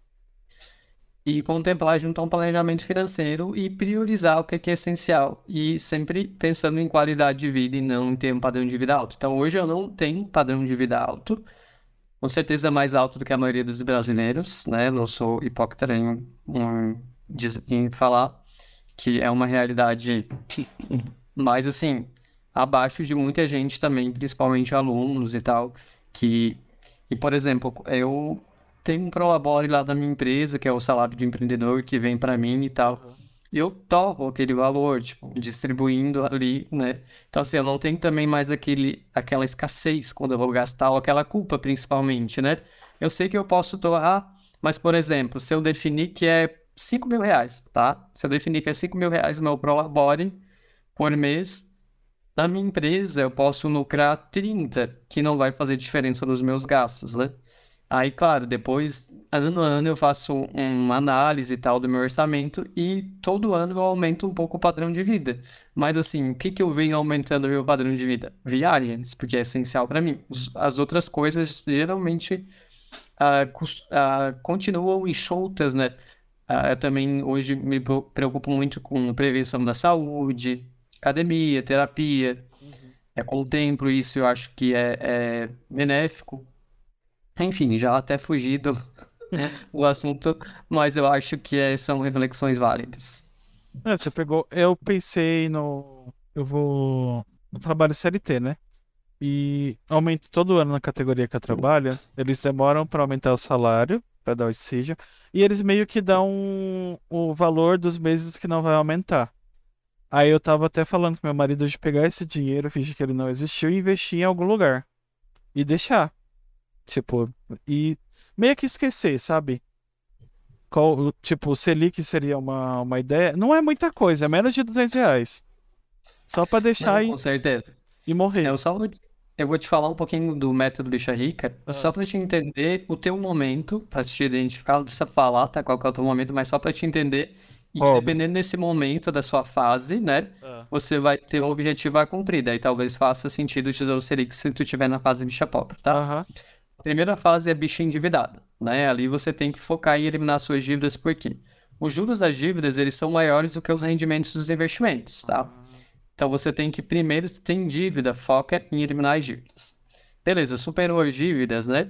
e contemplar junto a um planejamento financeiro e priorizar o que é, que é essencial e sempre pensando em qualidade de vida e não em ter um padrão de vida alto. Então, hoje eu não tenho um padrão de vida alto, com certeza mais alto do que a maioria dos brasileiros, né? Não sou hipócrita em, em, diz- em falar que é uma realidade, mas assim, abaixo de muita gente também, principalmente alunos e tal, que, e por exemplo, eu tenho um prolabore lá da minha empresa, que é o salário de empreendedor que vem para mim e tal. Aham. e eu torro aquele valor, tipo, distribuindo ali, né? Então, assim, eu não tenho também mais aquele, aquela escassez quando eu vou gastar, ou aquela culpa, principalmente, né? Eu sei que eu posso torrar, mas, por exemplo, se eu definir que é cinco mil reais, tá? Se eu definir que é cinco mil reais o meu Prolabore por mês, na minha empresa eu posso lucrar trinta, que não vai fazer diferença nos meus gastos, né? Aí, claro, depois, ano a ano, eu faço uma análise e tal do meu orçamento e todo ano eu aumento um pouco o padrão de vida. Mas, assim, o que que eu venho aumentando o meu padrão de vida? Viagens, porque é essencial para mim. Os- As outras coisas, geralmente, ah, cus- ah, continuam enxutas, né? Ah, eu também hoje me pro- preocupo muito com prevenção da saúde, academia, terapia. É, contemplo isso, eu acho que é, é benéfico. Enfim, já até fugi do, do assunto, mas eu acho que é- são reflexões válidas. É, você pegou. Eu pensei no. Eu vou. Eu trabalho C L T, né? E aumento todo ano na categoria que eu trabalho. Eles demoram para aumentar o salário, para dar o oxigênio. E eles meio que dão o valor dos meses que não vai aumentar. Aí eu tava até falando com meu marido de pegar esse dinheiro, fingir que ele não existiu e investir em algum lugar. E deixar. Tipo, e meio que esquecer, sabe? Qual, tipo, o Selic seria uma, uma ideia. Não é muita coisa, é menos de duzentos reais. Só pra deixar Não, e, com certeza. e morrer. Eu só vou, te- eu vou te falar um pouquinho do método Bicha Rica, Ah, só para te entender o teu momento, para te identificar, não precisa falar, tá? Qual que é o teu momento, mas só para te entender. E Pobre. dependendo desse momento da sua fase, né? ah. Você vai ter um objetivo a cumprir. Daí talvez faça sentido o Tesouro Selic se tu estiver na fase bicha pobre, tá? Aham. A primeira fase é bicha endividada, né? Ali você tem que focar em eliminar suas dívidas, por quê? Os juros das dívidas, eles são maiores do que os rendimentos dos investimentos, tá? Então você tem que primeiro, se tem dívida, foca em eliminar as dívidas. Beleza, superou as dívidas, né?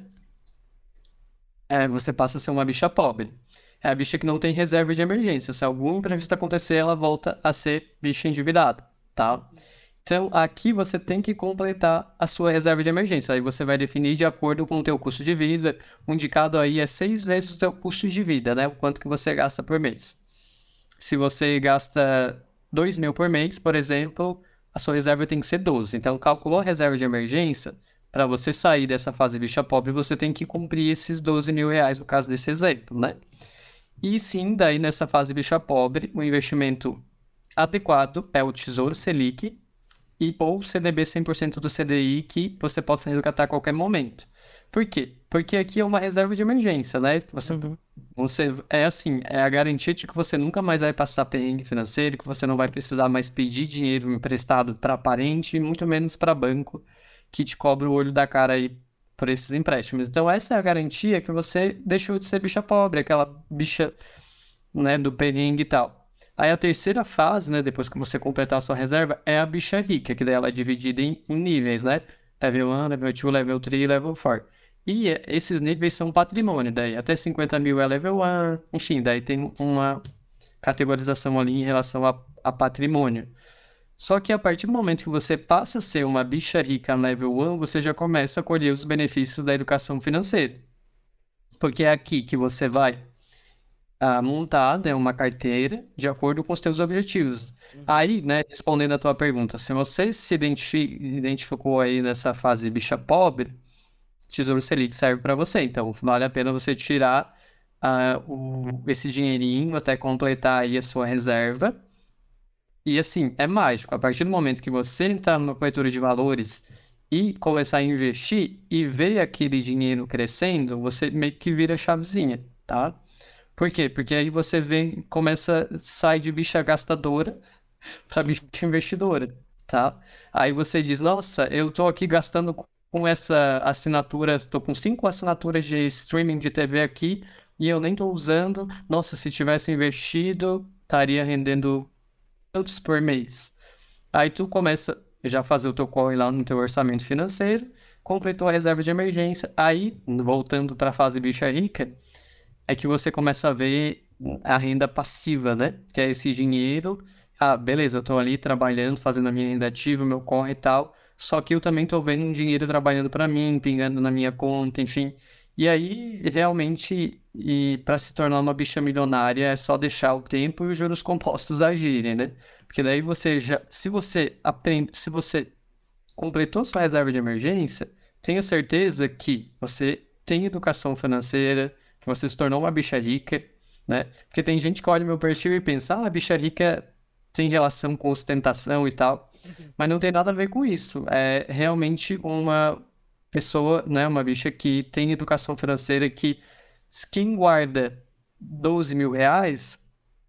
É, você passa a ser uma bicha pobre. É a bicha que não tem reserva de emergência. Se algum imprevisto acontecer, ela volta a ser bicha endividada, tá? Então, aqui você tem que completar a sua reserva de emergência. Aí você vai definir de acordo com o teu custo de vida. O indicado aí é seis vezes o teu custo de vida, né? O quanto que você gasta por mês. Se você gasta dois mil por mês, por exemplo, a sua reserva tem que ser doze. Então, calculou a reserva de emergência, para você sair dessa fase bicha pobre, você tem que cumprir esses doze mil reais, no caso desse exemplo, né? E sim, daí nessa fase bicha pobre, o investimento adequado é o Tesouro Selic e ou C D B cem por cento do C D I que você possa resgatar a qualquer momento. Por quê? Porque aqui é uma reserva de emergência, né? Você Uhum. você é assim, é a garantia de que você nunca mais vai passar perrengue financeiro, que você não vai precisar mais pedir dinheiro emprestado para parente e muito menos para banco que te cobra o olho da cara aí por esses empréstimos. Então essa é a garantia que você deixou de ser bicha pobre, aquela bicha, né, do perrengue e tal. Aí a terceira fase, né, depois que você completar a sua reserva, é a bicha rica, que daí ela é dividida em, em níveis, né? Level um, Level dois, Level três e Level quatro. E eh, esses níveis são patrimônio, daí até cinquenta mil é Level um, enfim, daí tem uma categorização ali em relação a, a patrimônio. Só que a partir do momento que você passa a ser uma bicha rica Level um, você já começa a colher os benefícios da educação financeira. Porque é aqui que você vai a montar, né, uma carteira de acordo com os teus objetivos. Aí, né, respondendo a tua pergunta, se você se identifi- identificou aí nessa fase bicha pobre, Tesouro Selic serve para você. Então, vale a pena você tirar ah, o- esse dinheirinho até completar aí a sua reserva. E assim, é mágico. A partir do momento que você entrar numa corretora de valores e começar a investir e ver aquele dinheiro crescendo, você meio que vira a chavezinha, tá? Por quê? Porque aí você vem, começa, sai de bicha gastadora para bicha investidora, tá? Aí você diz, nossa, eu tô aqui gastando com essa assinatura, tô com cinco assinaturas de streaming de T V aqui e eu nem tô usando. Nossa, se tivesse investido, estaria rendendo tantos por mês. Aí tu começa já a fazer o teu corre lá no teu orçamento financeiro, completou a reserva de emergência, aí, voltando para a fase bicha rica, é que você começa a ver a renda passiva, né? Que é esse dinheiro. Ah, beleza, eu tô ali trabalhando, fazendo a minha renda ativa, meu corre e tal. Só que eu também tô vendo um dinheiro trabalhando para mim, pingando na minha conta, enfim. E aí, realmente, e para se tornar uma bicha milionária é só deixar o tempo e os juros compostos agirem, né? Porque daí você já, se você aprende, se você completou sua reserva de emergência, tenha certeza que você tem educação financeira, que você se tornou uma bicha rica, né? Porque tem gente que olha meu perfil e pensa, ah, a bicha rica tem relação com ostentação e tal, mas não tem nada a ver com isso. É realmente uma pessoa, né, uma bicha que tem educação financeira, que quem guarda doze mil reais,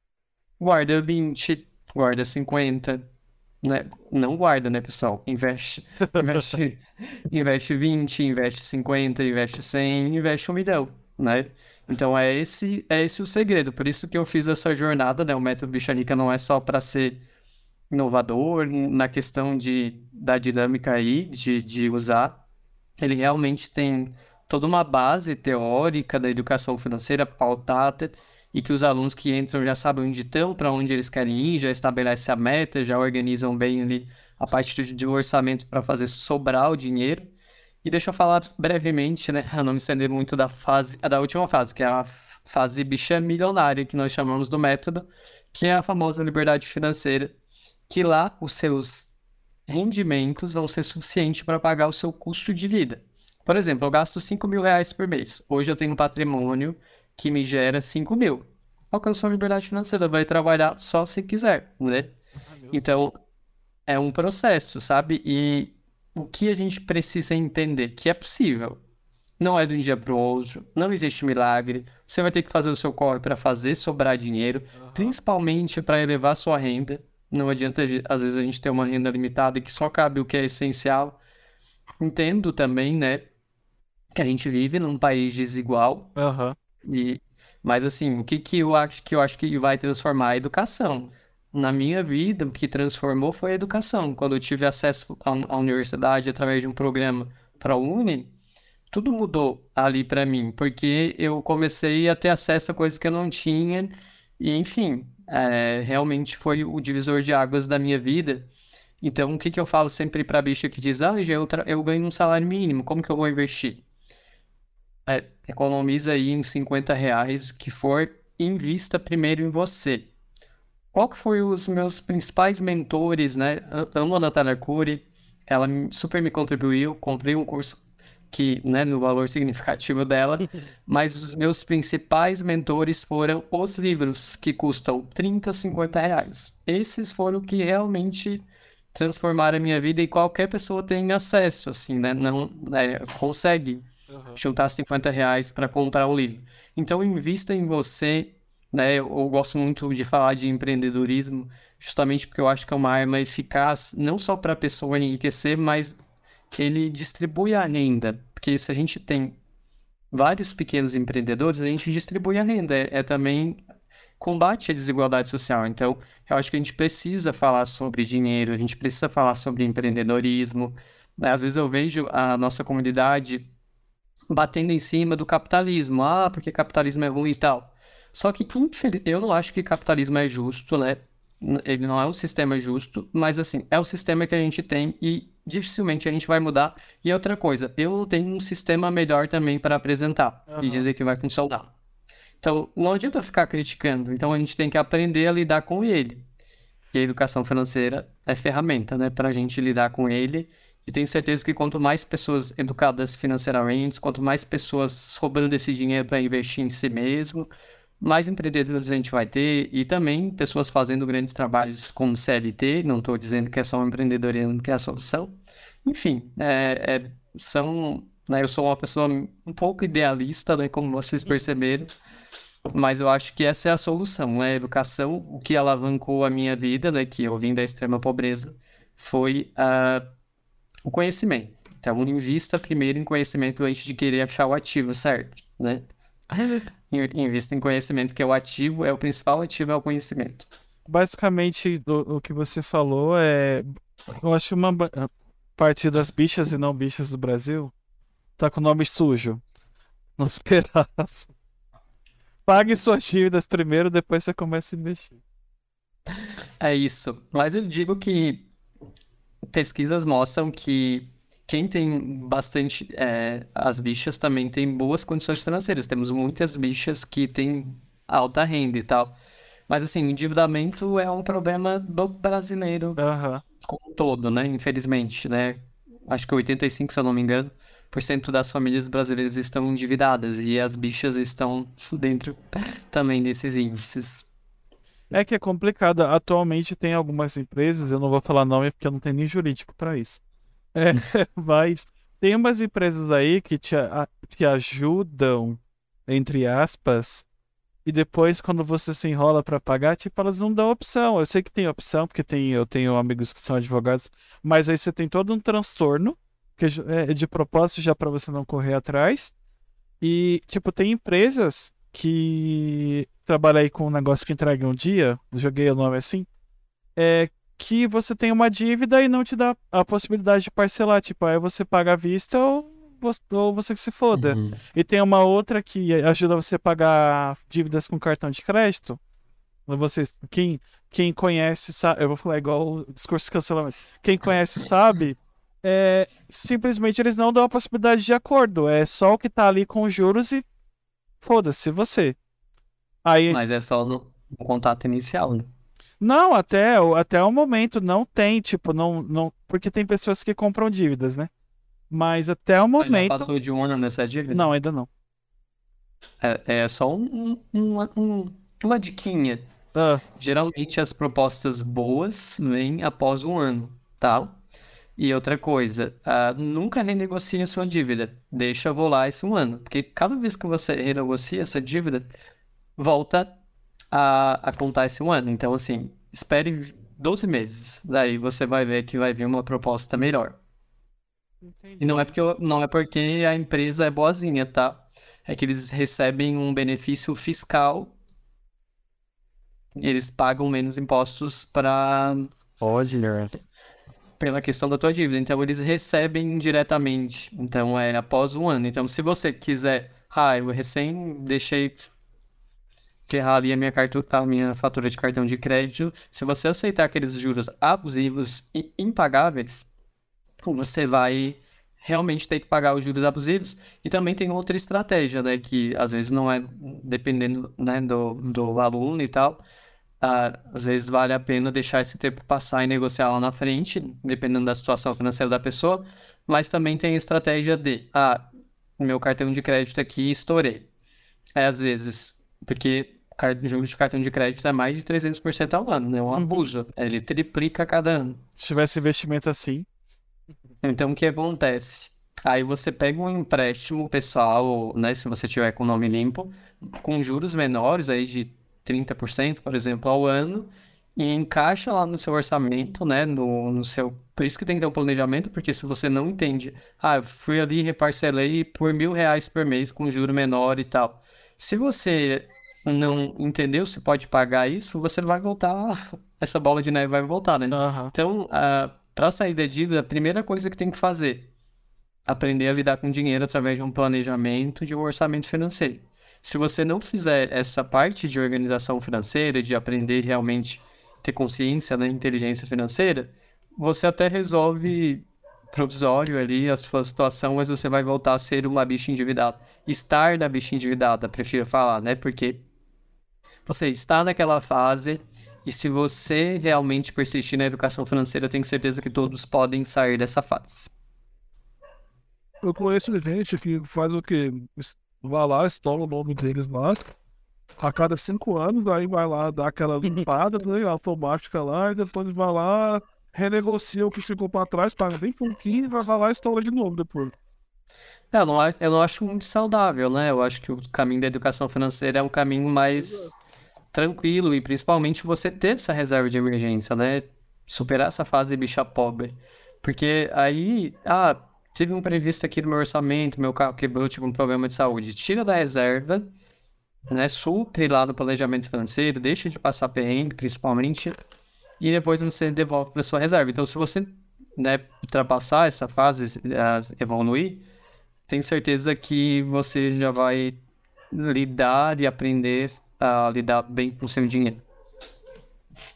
guarda vinte, guarda cinquenta, né? Não guarda, né, pessoal? Investe, investe, investe vinte, investe cinquenta, investe cem, investe um milhão, né? Então é esse, é esse o segredo. Por isso que eu fiz essa jornada, né? O método Bicha Rica não é só para ser inovador na questão de, da dinâmica aí, de, de usar. Ele realmente tem toda uma base teórica da educação financeira pautada e que os alunos que entram já sabem onde estão, para onde eles querem ir, já estabelecem a meta, já organizam bem ali a parte de orçamento para fazer sobrar o dinheiro. E deixa eu falar brevemente, né, a não me estender muito da fase, da última fase, que é a fase bicha milionária, que nós chamamos do método, que é a famosa liberdade financeira, que lá os seus rendimentos vão ser suficientes para pagar o seu custo de vida. Por exemplo, eu gasto cinco mil reais por mês. Hoje eu tenho um patrimônio que me gera cinco mil. Alcançou a liberdade financeira, vai trabalhar só se quiser, né? Então, é um processo, sabe? E o que a gente precisa entender? Que é possível. Não é de um dia para o outro, não existe milagre. Você vai ter que fazer o seu corre para fazer sobrar dinheiro, principalmente para elevar sua renda. Não adianta, às vezes, a gente ter uma renda limitada e que só cabe o que é essencial. Entendo também, né, que a gente vive num país desigual. Aham. E, mas assim, o que, que eu acho que eu acho que vai transformar a educação? Na minha vida, o que transformou foi a educação. Quando eu tive acesso à, à universidade através de um programa ProUni, tudo mudou ali para mim, porque eu comecei a ter acesso a coisas que eu não tinha, e enfim, é, realmente foi o divisor de águas da minha vida. Então, o que, que eu falo sempre para a bicha que diz, ah, já eu, tra- eu ganho um salário mínimo, como que eu vou investir? É, economiza aí uns cinquenta reais, que for, invista primeiro em você. Qual que foi os meus principais mentores, né? Eu amo a Natália Arcuri, ela me- super me contribuiu, comprei um curso que, né, no valor significativo dela, mas os meus principais mentores foram os livros, que custam trinta, cinquenta reais. Esses foram que realmente transformaram a minha vida, e qualquer pessoa tem acesso, assim, né? Não, né, consegue juntar cinquenta reais para comprar um livro. Então, invista em você, né? Eu, eu gosto muito de falar de empreendedorismo, justamente porque eu acho que é uma arma eficaz, não só para a pessoa enriquecer, mas ele distribui a renda. Porque se a gente tem vários pequenos empreendedores, a gente distribui a renda. É, é também combate a desigualdade social. Então, eu acho que a gente precisa falar sobre dinheiro, a gente precisa falar sobre empreendedorismo. Né? Às vezes eu vejo a nossa comunidade batendo em cima do capitalismo. Ah, porque capitalismo é ruim e tal. Só que, infeliz... eu não acho que capitalismo é justo, né? Ele não é um sistema justo, mas assim, é o sistema que a gente tem e dificilmente a gente vai mudar. E outra coisa, eu não tenho um sistema melhor também para apresentar e Aham. dizer que vai funcionar. Então, não adianta ficar criticando. Então, a gente tem que aprender a lidar com ele. E a educação financeira é ferramenta, né, para a gente lidar com ele. E tenho certeza que quanto mais pessoas educadas financeiramente, quanto mais pessoas sobrando esse dinheiro para investir em si mesmo, mais empreendedores a gente vai ter. E também pessoas fazendo grandes trabalhos como C L T. Não estou dizendo que é só o empreendedorismo que é a solução. Enfim, é, é- são, né, eu sou uma pessoa um pouco idealista, né, como vocês perceberam. Mas eu acho que essa é a solução, né? A educação, o que alavancou a minha vida, né? Que eu vim da extrema pobreza, foi ah, o conhecimento. Então, invista primeiro em conhecimento antes de querer achar o ativo, certo? Né? In- Invista em conhecimento, que é o ativo, é o principal ativo, é o conhecimento. Basicamente, o, o que você falou é. Eu acho que uma ba- parte das bichas e não bichas do Brasil tá com o nome sujo. Não esperava. Pague suas dívidas primeiro, depois você começa a investir. É isso. Mas eu digo que pesquisas mostram que quem tem bastante. é, as bichas também têm boas condições financeiras. Temos muitas bichas que têm alta renda e tal. Mas assim, o endividamento é um problema do brasileiro Aham. como um todo, né? Infelizmente, né? Acho que oitenta e cinco, se eu não me engano, por cento das famílias brasileiras estão endividadas e as bichas estão dentro também desses índices. É que é complicado. Atualmente tem algumas empresas, eu não vou falar nome porque eu não tenho nem jurídico para isso. É, mas tem umas empresas aí que te, a- te ajudam, entre aspas, e depois quando você se enrola para pagar, tipo, elas não dão opção. Eu sei que tem opção, porque tem, eu tenho amigos que são advogados, mas aí você tem todo um transtorno, que é de propósito já para você não correr atrás. E, tipo, tem empresas que trabalham aí com um negócio que entrega em um dia, joguei o nome assim, é que você tem uma dívida e não te dá a possibilidade de parcelar. Tipo, aí você paga à vista ou, vo- ou você que se foda. Uhum. E tem uma outra que ajuda você a pagar dívidas com cartão de crédito. Vocês, quem, quem conhece, sabe, eu vou falar igual o discurso de cancelamento. Quem conhece sabe, é, simplesmente eles não dão a possibilidade de acordo. É só o que tá ali com os juros e foda-se você. Aí, Mas é só no, no contato inicial, né? não, até, o- até o momento não tem, tipo, não, não, porque tem pessoas que compram dívidas, né? Mas até o Mas já momento, passou de um ano nessa dívida? não, ainda não. É, é só um, um- uma, um- uma diquinha. Ah, Geralmente as propostas boas vêm após um ano, tá? E outra coisa, ah, nunca renegocie a sua dívida. Deixa rolar esse um ano. Porque cada vez que você renegocia essa dívida, volta a, a contar esse um ano. Então, assim, espere doze meses. Daí você vai ver que vai vir uma proposta melhor. E não é porque, eu- não é porque a empresa é boazinha, tá? É que eles recebem um benefício fiscal, eles pagam menos impostos para olha. pela questão da tua dívida. Então eles recebem diretamente. Então é após um ano. Então se você quiser, ah, eu recém deixei ferrar ali a minha, cartu... a minha fatura de cartão de crédito. Se você aceitar aqueles juros abusivos e impagáveis, você vai realmente ter que pagar os juros abusivos. E também tem outra estratégia, né? Que às vezes não é dependendo, né, do, do aluno e tal. Ah, às vezes vale a pena deixar esse tempo passar e negociar lá na frente, dependendo da situação financeira da pessoa. Mas também tem a estratégia de, ah, meu cartão de crédito aqui estourei. É às vezes, porque car- juros de cartão de crédito é mais de trezentos por cento ao ano, né? É um abuso. Ele triplica a cada ano. Se tivesse investimento assim, Então, o que acontece? Aí você pega um empréstimo pessoal, né, se você tiver com o nome limpo, com juros menores aí de trinta por cento, por exemplo, ao ano, e encaixa lá no seu orçamento, né, no, no seu... Por isso que tem que ter um planejamento, porque se você não entende, ah, eu fui ali e reparcelei por mil reais por mês com juro menor e tal. Se você não entendeu se pode pagar isso, você vai voltar, essa bola de neve vai voltar, né? aham. Então, para sair da dívida, a primeira coisa que tem que fazer, aprender a lidar com dinheiro através de um planejamento, de um orçamento financeiro. Se você não fizer essa parte de organização financeira, de aprender realmente ter consciência da inteligência financeira, você até resolve provisório ali a sua situação, mas você vai voltar a ser uma bicha endividada. Estar na bicha endividada, prefiro falar, né? Porque você está naquela fase e se você realmente persistir na educação financeira, eu tenho certeza que todos podem sair dessa fase. Eu conheço gente que faz o quê? Es- Vai lá, estoura o nome deles lá. A cada cinco anos, aí vai lá, dá aquela limpada, né, automática lá, e depois vai lá, renegocia o que ficou pra trás, paga bem pouquinho, e vai vai lá e estoura de novo depois. Eu não, a- eu não acho muito saudável, né? Eu acho que o caminho da educação financeira é um caminho mais tranquilo e principalmente você ter essa reserva de emergência, né? Superar essa fase de bicha pobre. Porque aí, ah, tive um previsto aqui no meu orçamento, meu carro quebrou, tive um problema de saúde. Tira da reserva, né? Supre lá no planejamento financeiro, deixa de passar perrengue, principalmente, e depois você devolve para sua reserva. Então, se você, né, ultrapassar essa fase, ah, evoluir, tenho certeza que você já vai lidar e aprender a lidar bem com o seu dinheiro.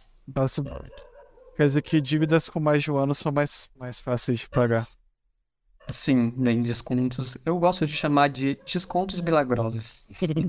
Nossa, quer dizer que dívidas com mais de um ano são mais, mais fáceis de pagar. Sim, tem descontos. Eu gosto de chamar de descontos milagrosos.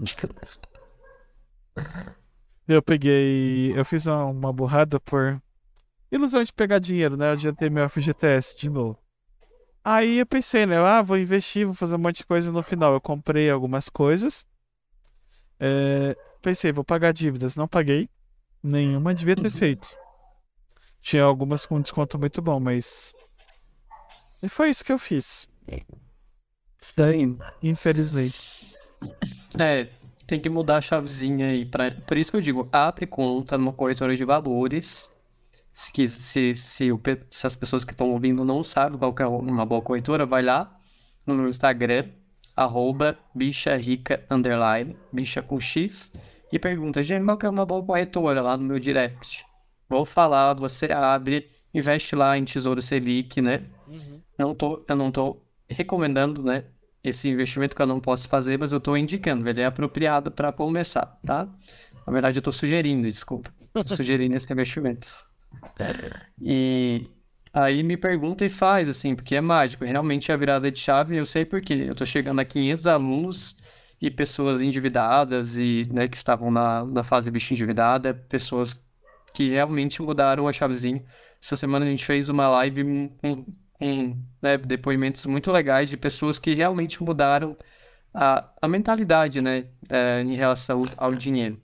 Eu peguei. Eu fiz uma, uma burrada por ilusão de pegar dinheiro, né? Eu adiantei meu F G T S de novo. Aí eu pensei, né? Ah, vou investir, vou fazer um monte de coisa no final. Eu comprei algumas coisas. É, pensei, vou pagar dívidas. Não paguei. Nenhuma devia ter feito. Tinha algumas com desconto muito bom, mas. E foi isso que eu fiz. Daí, Infelizmente. é, tem que mudar a chavezinha aí. Pra... Por isso que eu digo, abre conta numa corretora de valores. Se, quis- se, se, o pe- se as pessoas que estão ouvindo não sabem qual que é uma boa corretora, vai lá no meu Instagram, arroba bicharica, underline, bicha com X, e pergunta, gente, qual que é uma boa corretora lá no meu direct? Vou falar, você abre, investe lá em Tesouro Selic, né? Não tô, eu não tô recomendando, né, esse investimento que eu não posso fazer, mas eu tô indicando, ele é apropriado para começar, tá? Na verdade, eu tô sugerindo, desculpa. Tô sugerindo esse investimento. E aí me pergunta e faz, assim, porque é mágico. Realmente é a virada de chave, eu sei porque eu tô chegando a quinhentos alunos e pessoas endividadas e, né, que estavam na, na fase bicho endividada, pessoas que realmente mudaram a chavezinha. Essa semana a gente fez uma live com, com, né, depoimentos muito legais de pessoas que realmente mudaram a, a mentalidade, né, é, em relação ao dinheiro.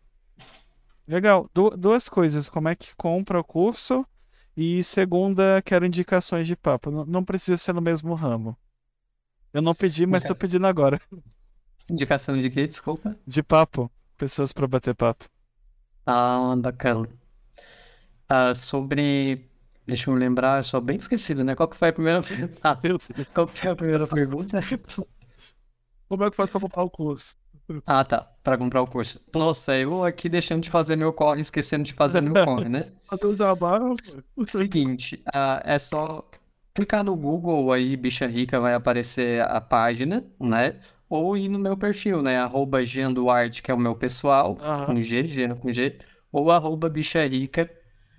Legal. Du- duas coisas. Como é que compra o curso? E segunda, quero indicações de papo. Não, não precisa ser no mesmo ramo. Eu não pedi, mas tô pedindo agora. Indicação de quê? Desculpa. De papo. Pessoas pra bater papo. Ah, bacana. Ah, sobre. Deixa eu me lembrar, eu sou bem esquecido, né? Qual que foi a primeira. Ah, qual que foi a primeira pergunta? Como é que faz pra comprar o curso? Ah, tá. Para comprar o curso. Nossa, eu aqui deixando de fazer meu corre, esquecendo de fazer meu corre, né? Fazer o jabá, Seguinte, ah, é só clicar no Google aí, Bicha Rica, vai aparecer a página, né? Ou ir no meu perfil, né? Arroba Jean Duarte, que é o meu pessoal, Aham. com G, Jean com G, ou arroba Bicha Rica,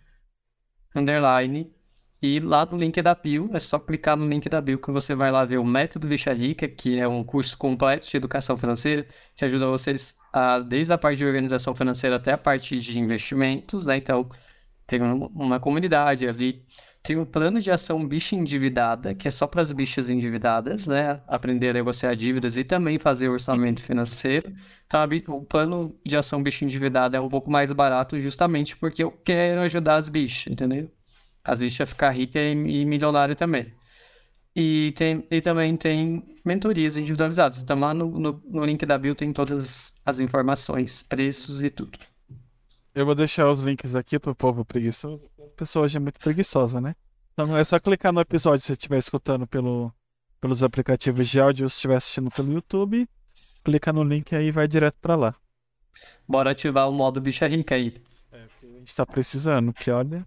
underline. E lá no link da bio, é só clicar no link da bio que você vai lá ver o Método Bicha Rica, que é um curso completo de educação financeira, que ajuda vocês a, desde a parte de organização financeira até a parte de investimentos, né? Então, tem um- uma comunidade ali. Tem um plano de ação bicha endividada, que é só para as bichas endividadas, né? Aprender a negociar dívidas e também fazer orçamento financeiro. Sabe? O plano de ação bicha endividada é um pouco mais barato justamente porque eu quero ajudar as bichas, entendeu? As bichas a ficar ricas e, e milionárias também. E, tem, e também tem mentorias individualizadas. Então lá no, no, no link da bio tem todas as informações, preços e tudo. Eu vou deixar os links aqui pro povo preguiçoso. A pessoa hoje é muito preguiçosa, né? Então é só clicar no episódio se você estiver escutando pelo, pelos aplicativos de áudio ou se estiver assistindo pelo YouTube. Clica no link aí e vai direto pra lá. Bora ativar o modo bicha rica aí. É, porque a gente tá precisando, porque olha.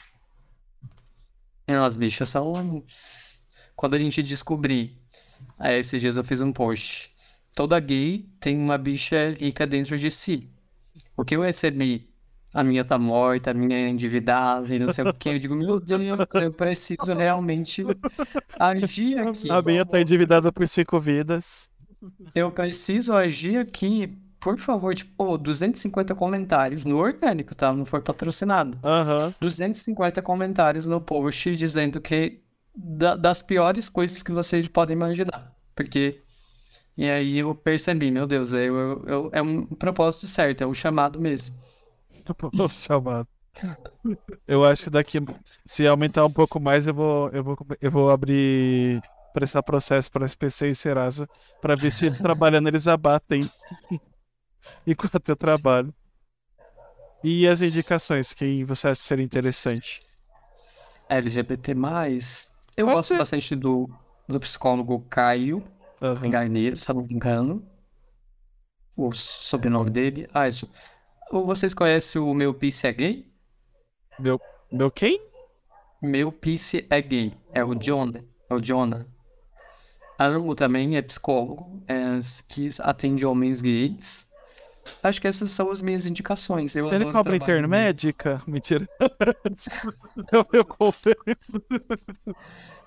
Não, as bichas são. Quando a gente descobrir. Aí, esses dias eu fiz um post. Toda gay tem uma bicha rica dentro de si. Porque eu recebi. A minha tá morta, a minha é endividada e não sei o que. Eu digo, meu Deus, eu preciso realmente agir aqui. A minha tá endividada por cinco vidas. Eu preciso agir aqui. Por favor, tipo, pô, duzentos e cinquenta comentários no orgânico, tá? Não foi patrocinado. Aham. duzentos e cinquenta comentários no post dizendo que da- das piores coisas que vocês podem imaginar. Porque. E aí eu percebi, meu Deus, eu, eu, eu- é um propósito certo, é um chamado mesmo. O chamado. Eu acho que daqui, se aumentar um pouco mais, eu vou, eu vou, eu vou abrir, prestar processo para S P C e Serasa para ver se trabalhando eles abatem enquanto eu trabalho. E as indicações, quem você acha ser interessante? L G B T mais, eu Pode gosto ser. bastante do, do psicólogo Caio Aham. Garneiro, se eu não me engano. O sobrenome dele. Ah, isso. Ou vocês conhecem o Meu Pice é Gay? Meu, meu quem? Meu Pice é Gay. É o Jonah. É o Jonah. Amo também, é psicólogo, é, que atende homens gays. Acho que essas são as minhas indicações. Eu Ele adoro o cobra trabalho intermédica? Mentira. Eu, eu comprei.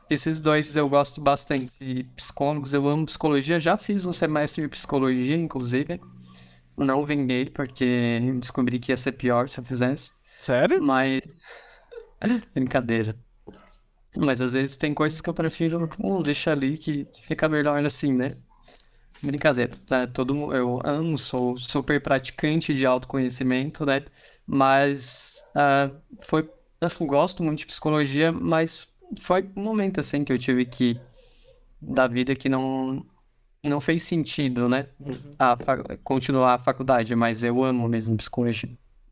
Esses dois eu gosto bastante de psicólogos, eu amo psicologia, já fiz um semestre de psicologia, inclusive. Não vinguei, porque descobri que ia ser pior se eu fizesse. Sério? Mas. Brincadeira. Mas às vezes tem coisas que eu prefiro hum, deixar ali que fica melhor assim, né? Brincadeira, tá? Todo, mu- eu amo, sou super praticante de autoconhecimento, né? Mas ah, foi, eu gosto muito de psicologia, mas foi um momento assim que eu tive que da vida que não não fez sentido, né? A, fa- continuar a faculdade, mas eu amo mesmo psicologia.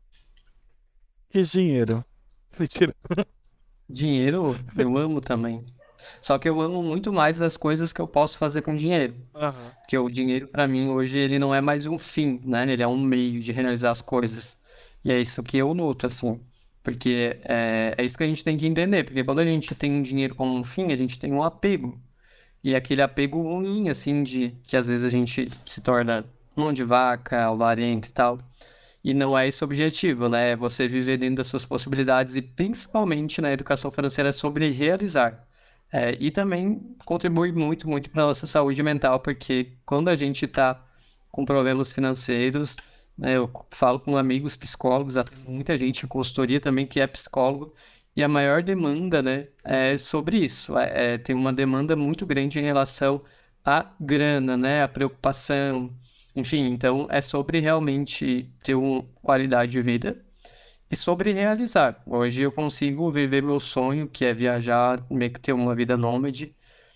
Que dinheiro. Mentira. Dinheiro, eu amo também. Só que eu amo muito mais as coisas que eu posso fazer com dinheiro. Aham. Porque o dinheiro, pra mim, hoje, ele não é mais um fim, né? Ele é um meio de realizar as coisas. E é isso que eu luto, assim. Porque é, é isso que a gente tem que entender. Porque quando a gente tem um dinheiro como um fim, a gente tem um apego. E aquele apego ruim, assim, de que às vezes a gente se torna mão de vaca, avarento e tal. E não é esse o objetivo, né? É você viver dentro das suas possibilidades e principalmente na educação financeira é sobre realizar. É, e também contribui muito, muito para a nossa saúde mental, porque quando a gente está com problemas financeiros, né, eu falo com amigos psicólogos, até muita gente em consultoria também que é psicólogo, e a maior demanda, né, é sobre isso. É, é, tem uma demanda muito grande em relação à grana, né, à preocupação, enfim, então é sobre realmente ter uma qualidade de vida e sobre realizar. Hoje eu consigo viver meu sonho, que é viajar, meio que ter uma vida nômade.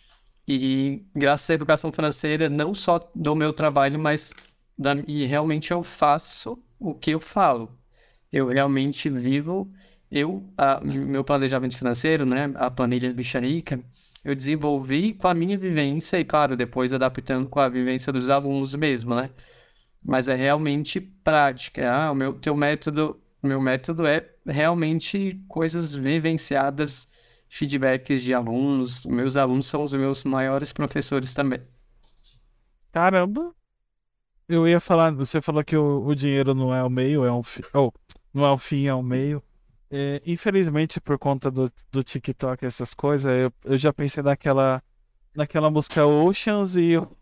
E graças à educação financeira, não só do meu trabalho, mas da, e realmente eu faço o que eu falo. Eu realmente vivo, eu, a- meu planejamento financeiro, né, a planilha do Bicharica, eu desenvolvi com a minha vivência e, claro, depois adaptando com a vivência dos alunos mesmo, né? Mas é realmente prática. Ah, o meu teu método, meu método é realmente coisas vivenciadas, feedbacks de alunos. Meus alunos são os meus maiores professores também. Caramba. Eu ia falar, você falou que o, o dinheiro não é o meio, é um fim. Oh, não é o fim, é um meio. É, infelizmente, por conta do, do TikTok e essas coisas, eu, eu já pensei naquela, naquela música Oceans e eu,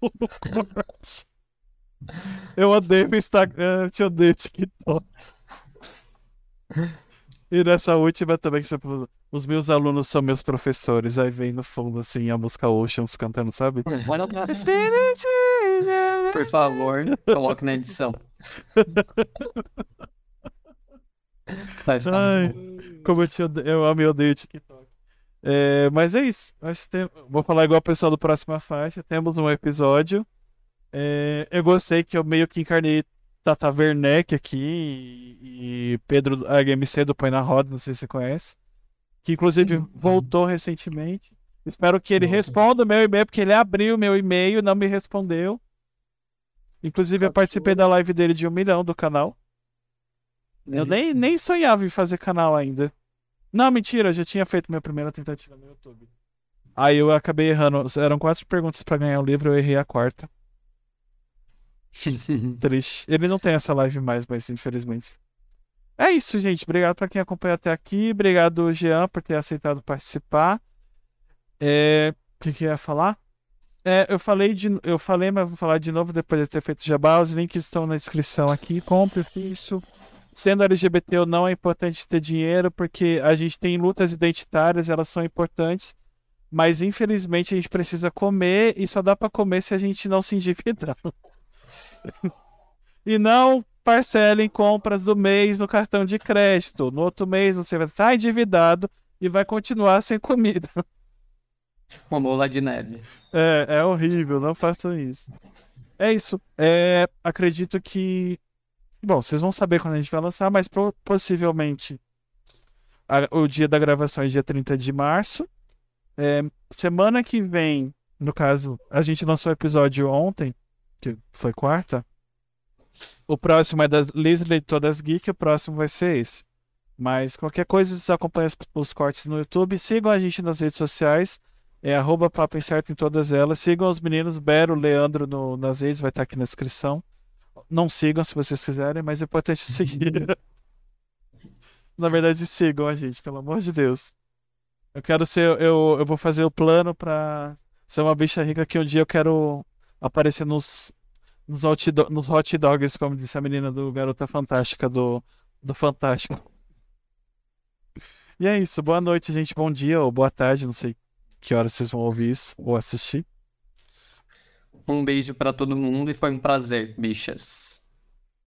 eu odeio o Instagram, eu te odeio o TikTok. E nessa última também, que você falou, os meus alunos são meus professores. Aí vem no fundo, assim, a música Oceans cantando, sabe? Por favor, coloque na edição. Vai ficar Ai, muito bom. como eu te odeio, eu amo e odeio o TikTok. É, mas é isso. Acho que tem- vou falar igual o pessoal do Próxima Faixa. Temos um episódio. É, eu gostei que eu meio que encarnei Tata Werneck aqui e, e Pedro H M C do Põe na Roda, não sei se você conhece. Que inclusive voltou recentemente. Espero que ele responda o meu e-mail, porque ele abriu o meu e-mail e não me respondeu. Inclusive, eu participei da live dele de um milhão do canal. Eu nem, nem sonhava em fazer canal ainda. Não, mentira, eu já tinha feito minha primeira tentativa no YouTube. Aí eu acabei errando. Eram quatro perguntas pra ganhar o livro, eu errei a quarta. Triste. Ele não tem essa live mais, mas infelizmente. É isso, gente. Obrigado pra quem acompanhou até aqui. Obrigado, Jean, por ter aceitado participar. É... O que que eu ia falar? É, eu falei de, eu falei, mas vou falar de novo depois de ter feito jabá. Os links estão na descrição aqui. Compre isso. Sendo L G B T ou não, é importante ter dinheiro, porque a gente tem lutas identitárias, elas são importantes, mas infelizmente a gente precisa comer e só dá pra comer se a gente não se endividar. E não parcelem compras do mês no cartão de crédito. No outro mês você vai estar endividado e vai continuar sem comida. Uma bola de neve. É, é horrível, não façam isso. É isso. É, acredito que. Bom, vocês vão saber quando a gente vai lançar, mas pro- possivelmente a- o dia da gravação é dia trinta de março. É, semana que vem, no caso, a gente lançou o episódio ontem, que foi quarta. O próximo é das Leslie Todas Geek, o próximo vai ser esse. Mas qualquer coisa, vocês acompanham os, os cortes no YouTube. Sigam a gente nas redes sociais. É arroba Papo Incerto em todas elas. Sigam os meninos, Bero, Leandro no- nas redes, vai estar aqui na descrição. Não sigam se vocês quiserem, mas é importante seguir. Na verdade, sigam a gente, pelo amor de Deus. Eu quero ser. Eu, eu vou fazer o plano pra ser uma bicha rica que um dia eu quero aparecer nos, nos, hot, do- nos hot dogs, como disse a menina do Garota Fantástica do, do Fantástico. E é isso. Boa noite, gente. Bom dia ou boa tarde. Não sei que horas vocês vão ouvir isso ou assistir. Um beijo pra todo mundo e foi um prazer, bichas.